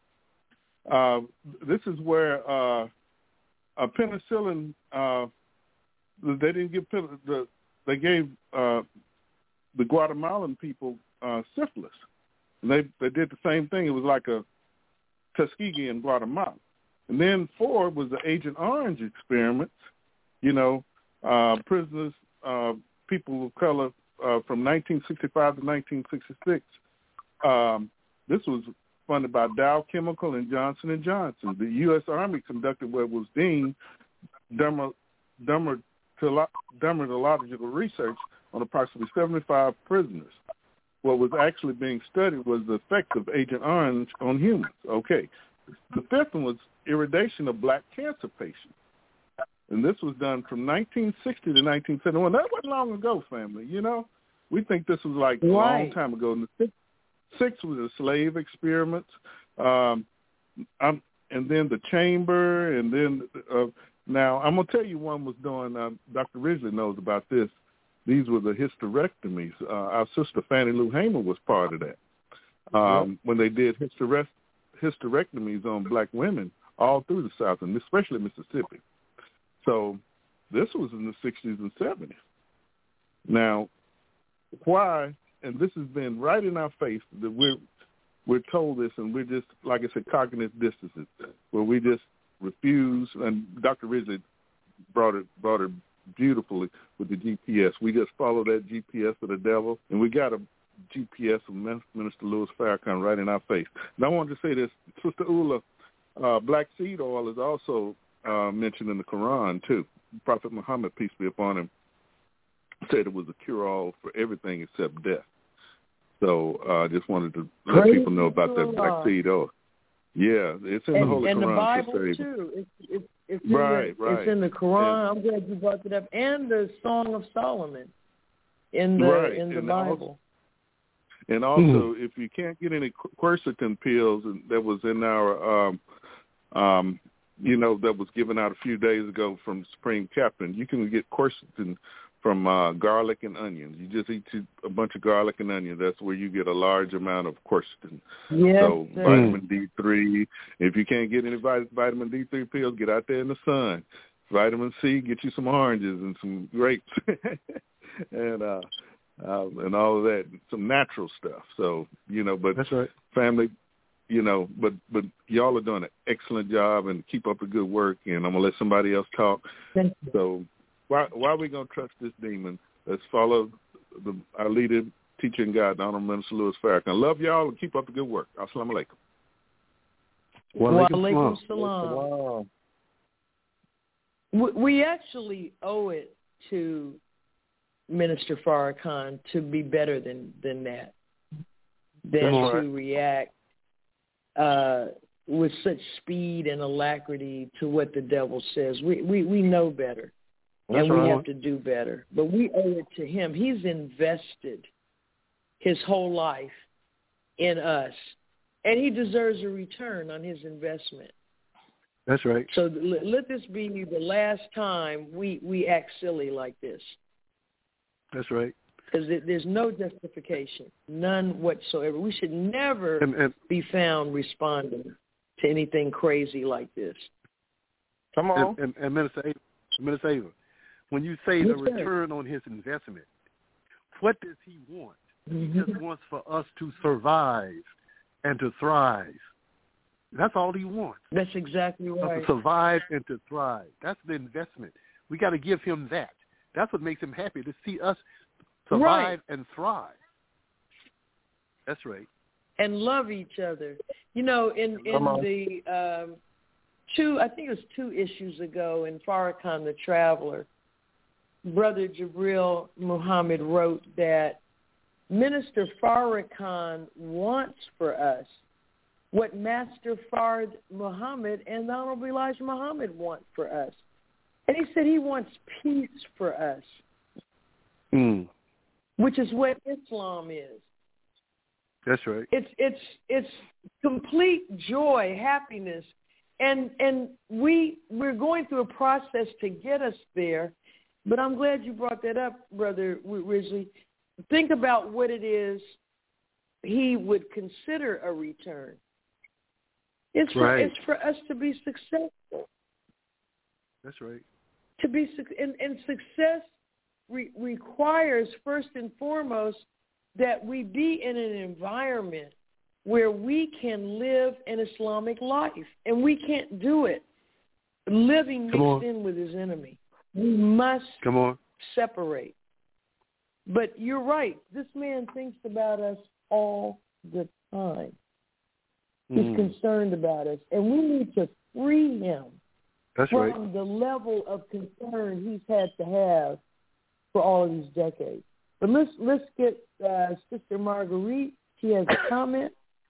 This is where a penicillin. They didn't give they gave the Guatemalan people syphilis. And they did the same thing. It was like a Tuskegee in Guatemala. And then 4 was the Agent Orange experiments. Prisoners, people of color from 1965 to 1966. This was funded by Dow Chemical and Johnson & Johnson. The U.S. Army conducted what was deemed dermatological research on approximately 75 prisoners. What was actually being studied was the effect of Agent Orange on humans. Okay. The 5th one was irradiation of black cancer patients. And this was done from 1960 to 1971. That wasn't long ago, family, We think this was like a long time ago. And the 6th was the slave experiments. And then the chamber. And then now I'm going to tell you one was doing, Dr. Ridgely knows about this. These were the hysterectomies. Our sister Fannie Lou Hamer was part of that. When they did hysterectomies on black women all through the South, and especially Mississippi. So this was in the 60s and 70s. Now, why, and this has been right in our face, that we're told this, and we're just, like I said, cognitive dissonance, where we just refuse, and Dr. Ridgely brought it beautifully with the GPS. We just follow that GPS of the devil, and we got a GPS of Minister Louis Farrakhan right in our face. And I wanted to say this, Sister Ula, black seed oil is also mentioned in the Quran too. Prophet Muhammad, peace be upon him, said it was a cure-all for everything except death. So I just wanted to let people know about that black seed oil. Yeah, it's in the Holy Quran. And the Bible too. It's in the Quran. I'm glad you brought it up. And the Song of Solomon in the Bible. And also, if you can't get any quercetin pills, that was in our, that was given out a few days ago from Supreme Captain, you can get quercetin from garlic and onions. You just eat a bunch of garlic and onions. That's where you get a large amount of quercetin. Yes, so vitamin D3. If you can't get any vitamin D3 pills, get out there in the sun. Vitamin C, get you some oranges and some grapes, and all of that, some natural stuff. So but that's right, family. But y'all are doing an excellent job, and keep up the good work. And I'm gonna let somebody else talk. Thank you. So. Why are we going to trust this demon? Let's follow our leader, teacher, and God, the Honorable Minister Louis Farrakhan. Love y'all and keep up the good work. Assalamu alaikum. Wa alaikum salam. We actually owe it to Minister Farrakhan to be better than that, to react with such speed and alacrity to what the devil says. We know better. And we have to do better. But we owe it to him. He's invested his whole life in us. And he deserves a return on his investment. That's right. So let this be the last time we act silly like this. That's right. Because there's no justification, none whatsoever. We should never be found responding to anything crazy like this. Come on. And Minister Ava, when you say the return on his investment, what does he want? He just wants for us to survive and to thrive. That's all he wants. That's exactly right. To survive and to thrive. That's the investment. We got to give him that. That's what makes him happy, to see us survive and thrive. That's right. And love each other. In the I think it was 2 issues ago in Farrakhan the Traveler, Brother Jibril Muhammad wrote that Minister Farrakhan wants for us what Master Fard Muhammad and the Honorable Elijah Muhammad want for us. And he said he wants peace for us, which is what Islam is. That's right. It's complete joy, happiness, and we're going through a process to get us there. But I'm glad you brought that up, Brother Ridgely. think about what it is he would consider a return. It's for us to be successful. That's right. To be and success requires first and foremost that we be in an environment where we can live an Islamic life, and we can't do it living mixed in with his enemy. We must separate. But you're right. This man thinks about us all the time. He's concerned about us, and we need to free him from the level of concern he's had to have for all of these decades. But let's get Sister Marguerite. She has a comment.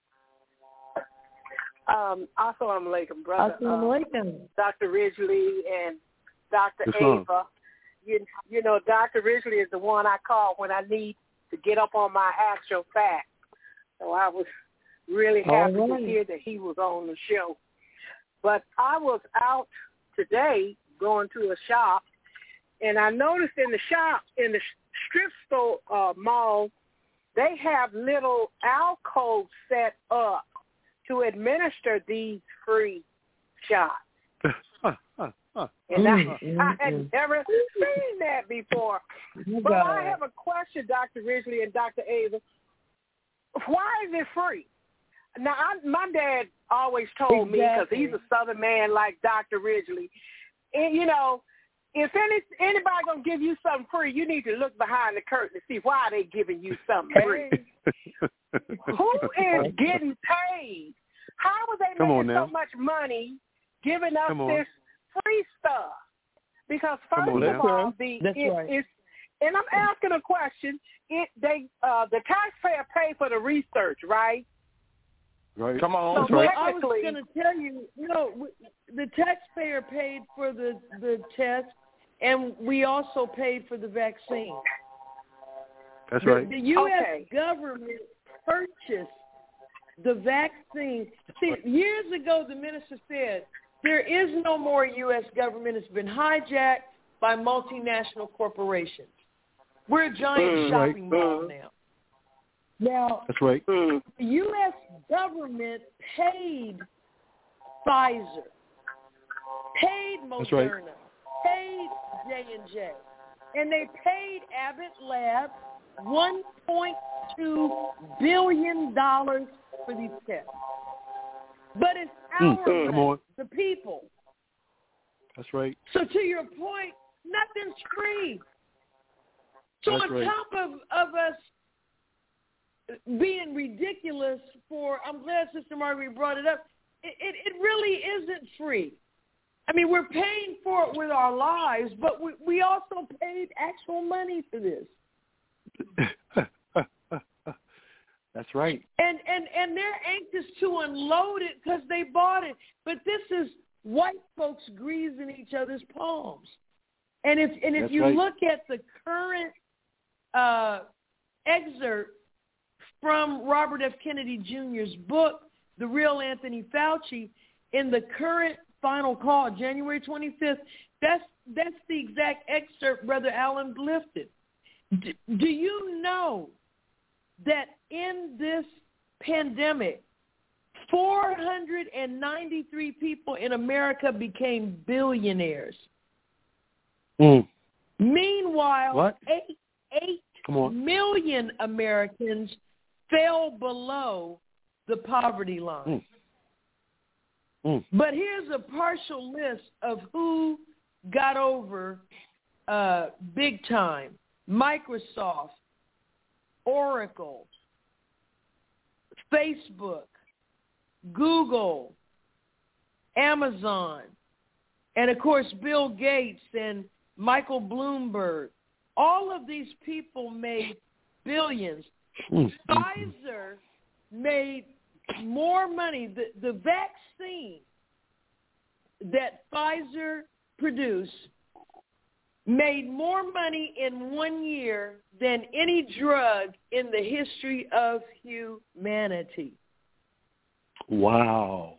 Assalamu alaikum, brother. Assalamu alaikum. Dr. Ridgely and Dr. Ava. You know, Dr. Ridgely is the one I call when I need to get up on my actual facts. So I was really happy to hear that he was on the show. But I was out today going to a shop, and I noticed in the shop, in the strip store mall, they have little alcoves set up to administer these free shots. And I had never seen that before. But I have a question, Dr. Ridgely and Dr. Ava. Why is it free? Now, my dad always told me, because he's a Southern man like Dr. Ridgely, and, you know, if anybody going to give you something free, you need to look behind the curtain to see why they giving you something free. Who is getting paid? How are they making so much money giving us this free stuff? Because first of all, and I'm asking a question. The taxpayer pay for the research, right? Right. Come on. So I was going to tell you, the taxpayer paid for the test, and we also paid for the vaccine. That's right. The U.S. government purchased the vaccine. See, years ago, the minister said, there is no more U.S. government. It's been hijacked by multinational corporations. We're a giant shopping mall now. Now, that's right. The U.S. government paid Pfizer, paid Moderna, paid J&J, and they paid Abbott Labs $1.2 billion for these tests. But it's our money, the people. That's right. So to your point, nothing's free. So That's on top of us being ridiculous I'm glad Sister Marguerite brought it up, it really isn't free. I mean, we're paying for it with our lives, but we also paid actual money for this. That's right. And they're anxious to unload it because they bought it. But this is white folks greasing each other's palms. And if you look at the current excerpt from Robert F. Kennedy Jr.'s book, The Real Anthony Fauci, in the current final call, January 25th, that's the exact excerpt Brother Allen lifted. Do you know that in this pandemic, 493 people in America became billionaires? Meanwhile, 8 million Americans fell below the poverty line. But here's a partial list of who got over big time. Microsoft, Oracle, Facebook, Google, Amazon, and of course Bill Gates and Michael Bloomberg. All of these people made billions. Pfizer made more money. The vaccine that Pfizer produced made more money in 1 year than any drug in the history of humanity. Wow.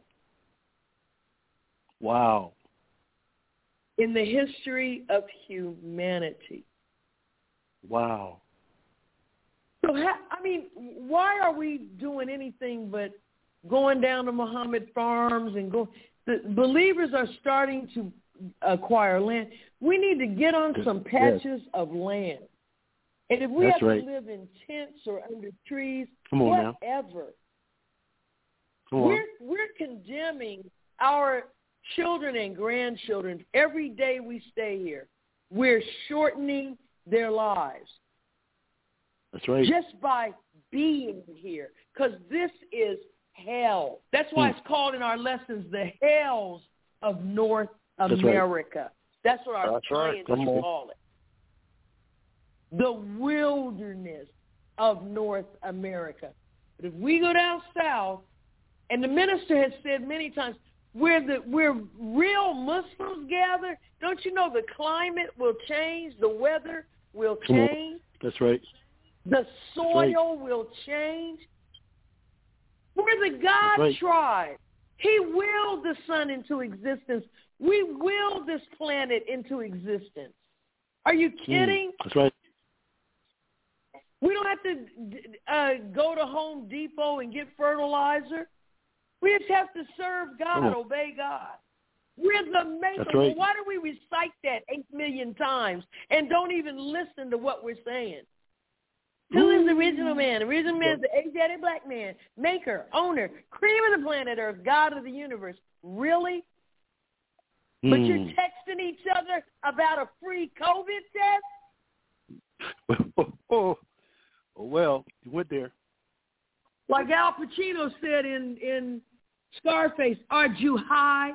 In the history of humanity. Wow. So, why are we doing anything but going down to Muhammad Farms and go? The believers are starting to acquire land. We need to get on some patches of land. And if we have to live in tents or under trees, whatever, we're condemning our children and grandchildren. Every day we stay here, we're shortening their lives. That's right. Just by being here, because this is hell. That's why it's called in our lessons the hells of North America. That's what our scientists call it. The wilderness of North America. But if we go down south, and the minister has said many times, where real Muslims gather, don't you know the climate will change, the weather will change. That's right. The soil will change. We're the God tribe. He willed the sun into existence. We willed this planet into existence. Are you kidding? That's right. We don't have to go to Home Depot and get fertilizer. We just have to serve God, obey God. We're the maker. That's right. Why do we recite that 8 million times and don't even listen to what we're saying? Who is the original man? The original man is the Asiatic black man, maker, owner, cream of the planet Earth, God of the universe. Really? But you're texting each other about a free COVID test? Well, you went there. Like Al Pacino said in Scarface, are you high?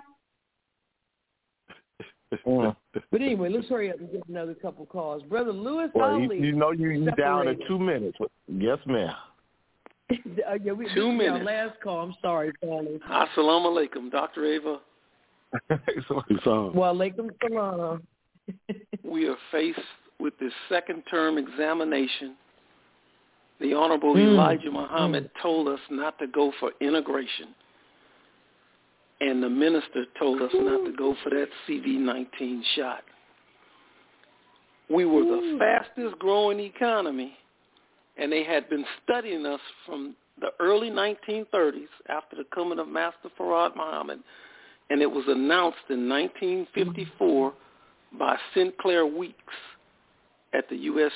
But anyway, let's hurry up and get another couple calls. Brother Louis Ali. You down to 2 minutes. Yes, ma'am. 2 minutes. Our last call. I'm sorry, Paulie. Assalamu alaikum, Dr. Ava. Wa alaikum salam. We are faced with this second-term examination. The Honorable Elijah Muhammad told us not to go for integration. And the minister told us not to go for that CV-19 shot. We were the fastest growing economy, and they had been studying us from the early 1930s after the coming of Master Farad Muhammad, and it was announced in 1954 by Sinclair Weeks at the U.S.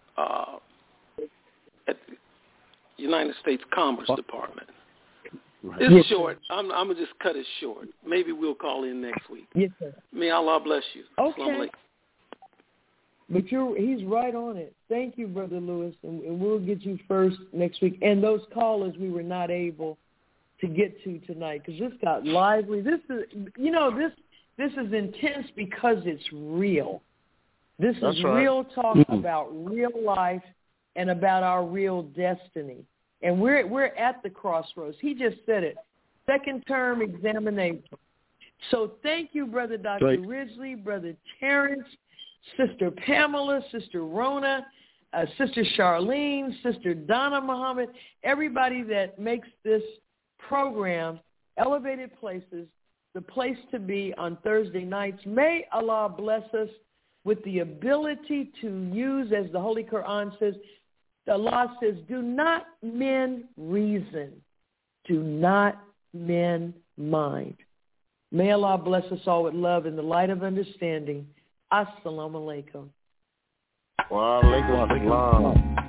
At the United States Commerce Department. Right. It's short. I'm going to just cut it short. Maybe we'll call in next week. Yes, sir. May Allah bless you. Okay. But he's right on it. Thank you, Brother Lewis, and we'll get you first next week. And those callers we were not able to get to tonight because this got lively. This is, this is intense because it's real. This is real talk about real life and about our real destiny. And we're at the crossroads. He just said it. Second term examination. So thank you, Brother Dr. Ridgely, Brother Terrence, Sister Pamela, Sister Rona, Sister Charlene, Sister Donna Muhammad, everybody that makes this program, Elevated Places, the place to be on Thursday nights. May Allah bless us with the ability to use, as the Holy Quran says, Allah says, do not men reason. Do not men mind. May Allah bless us all with love in the light of understanding. Assalamu alaikum. Wa alaikum assalam.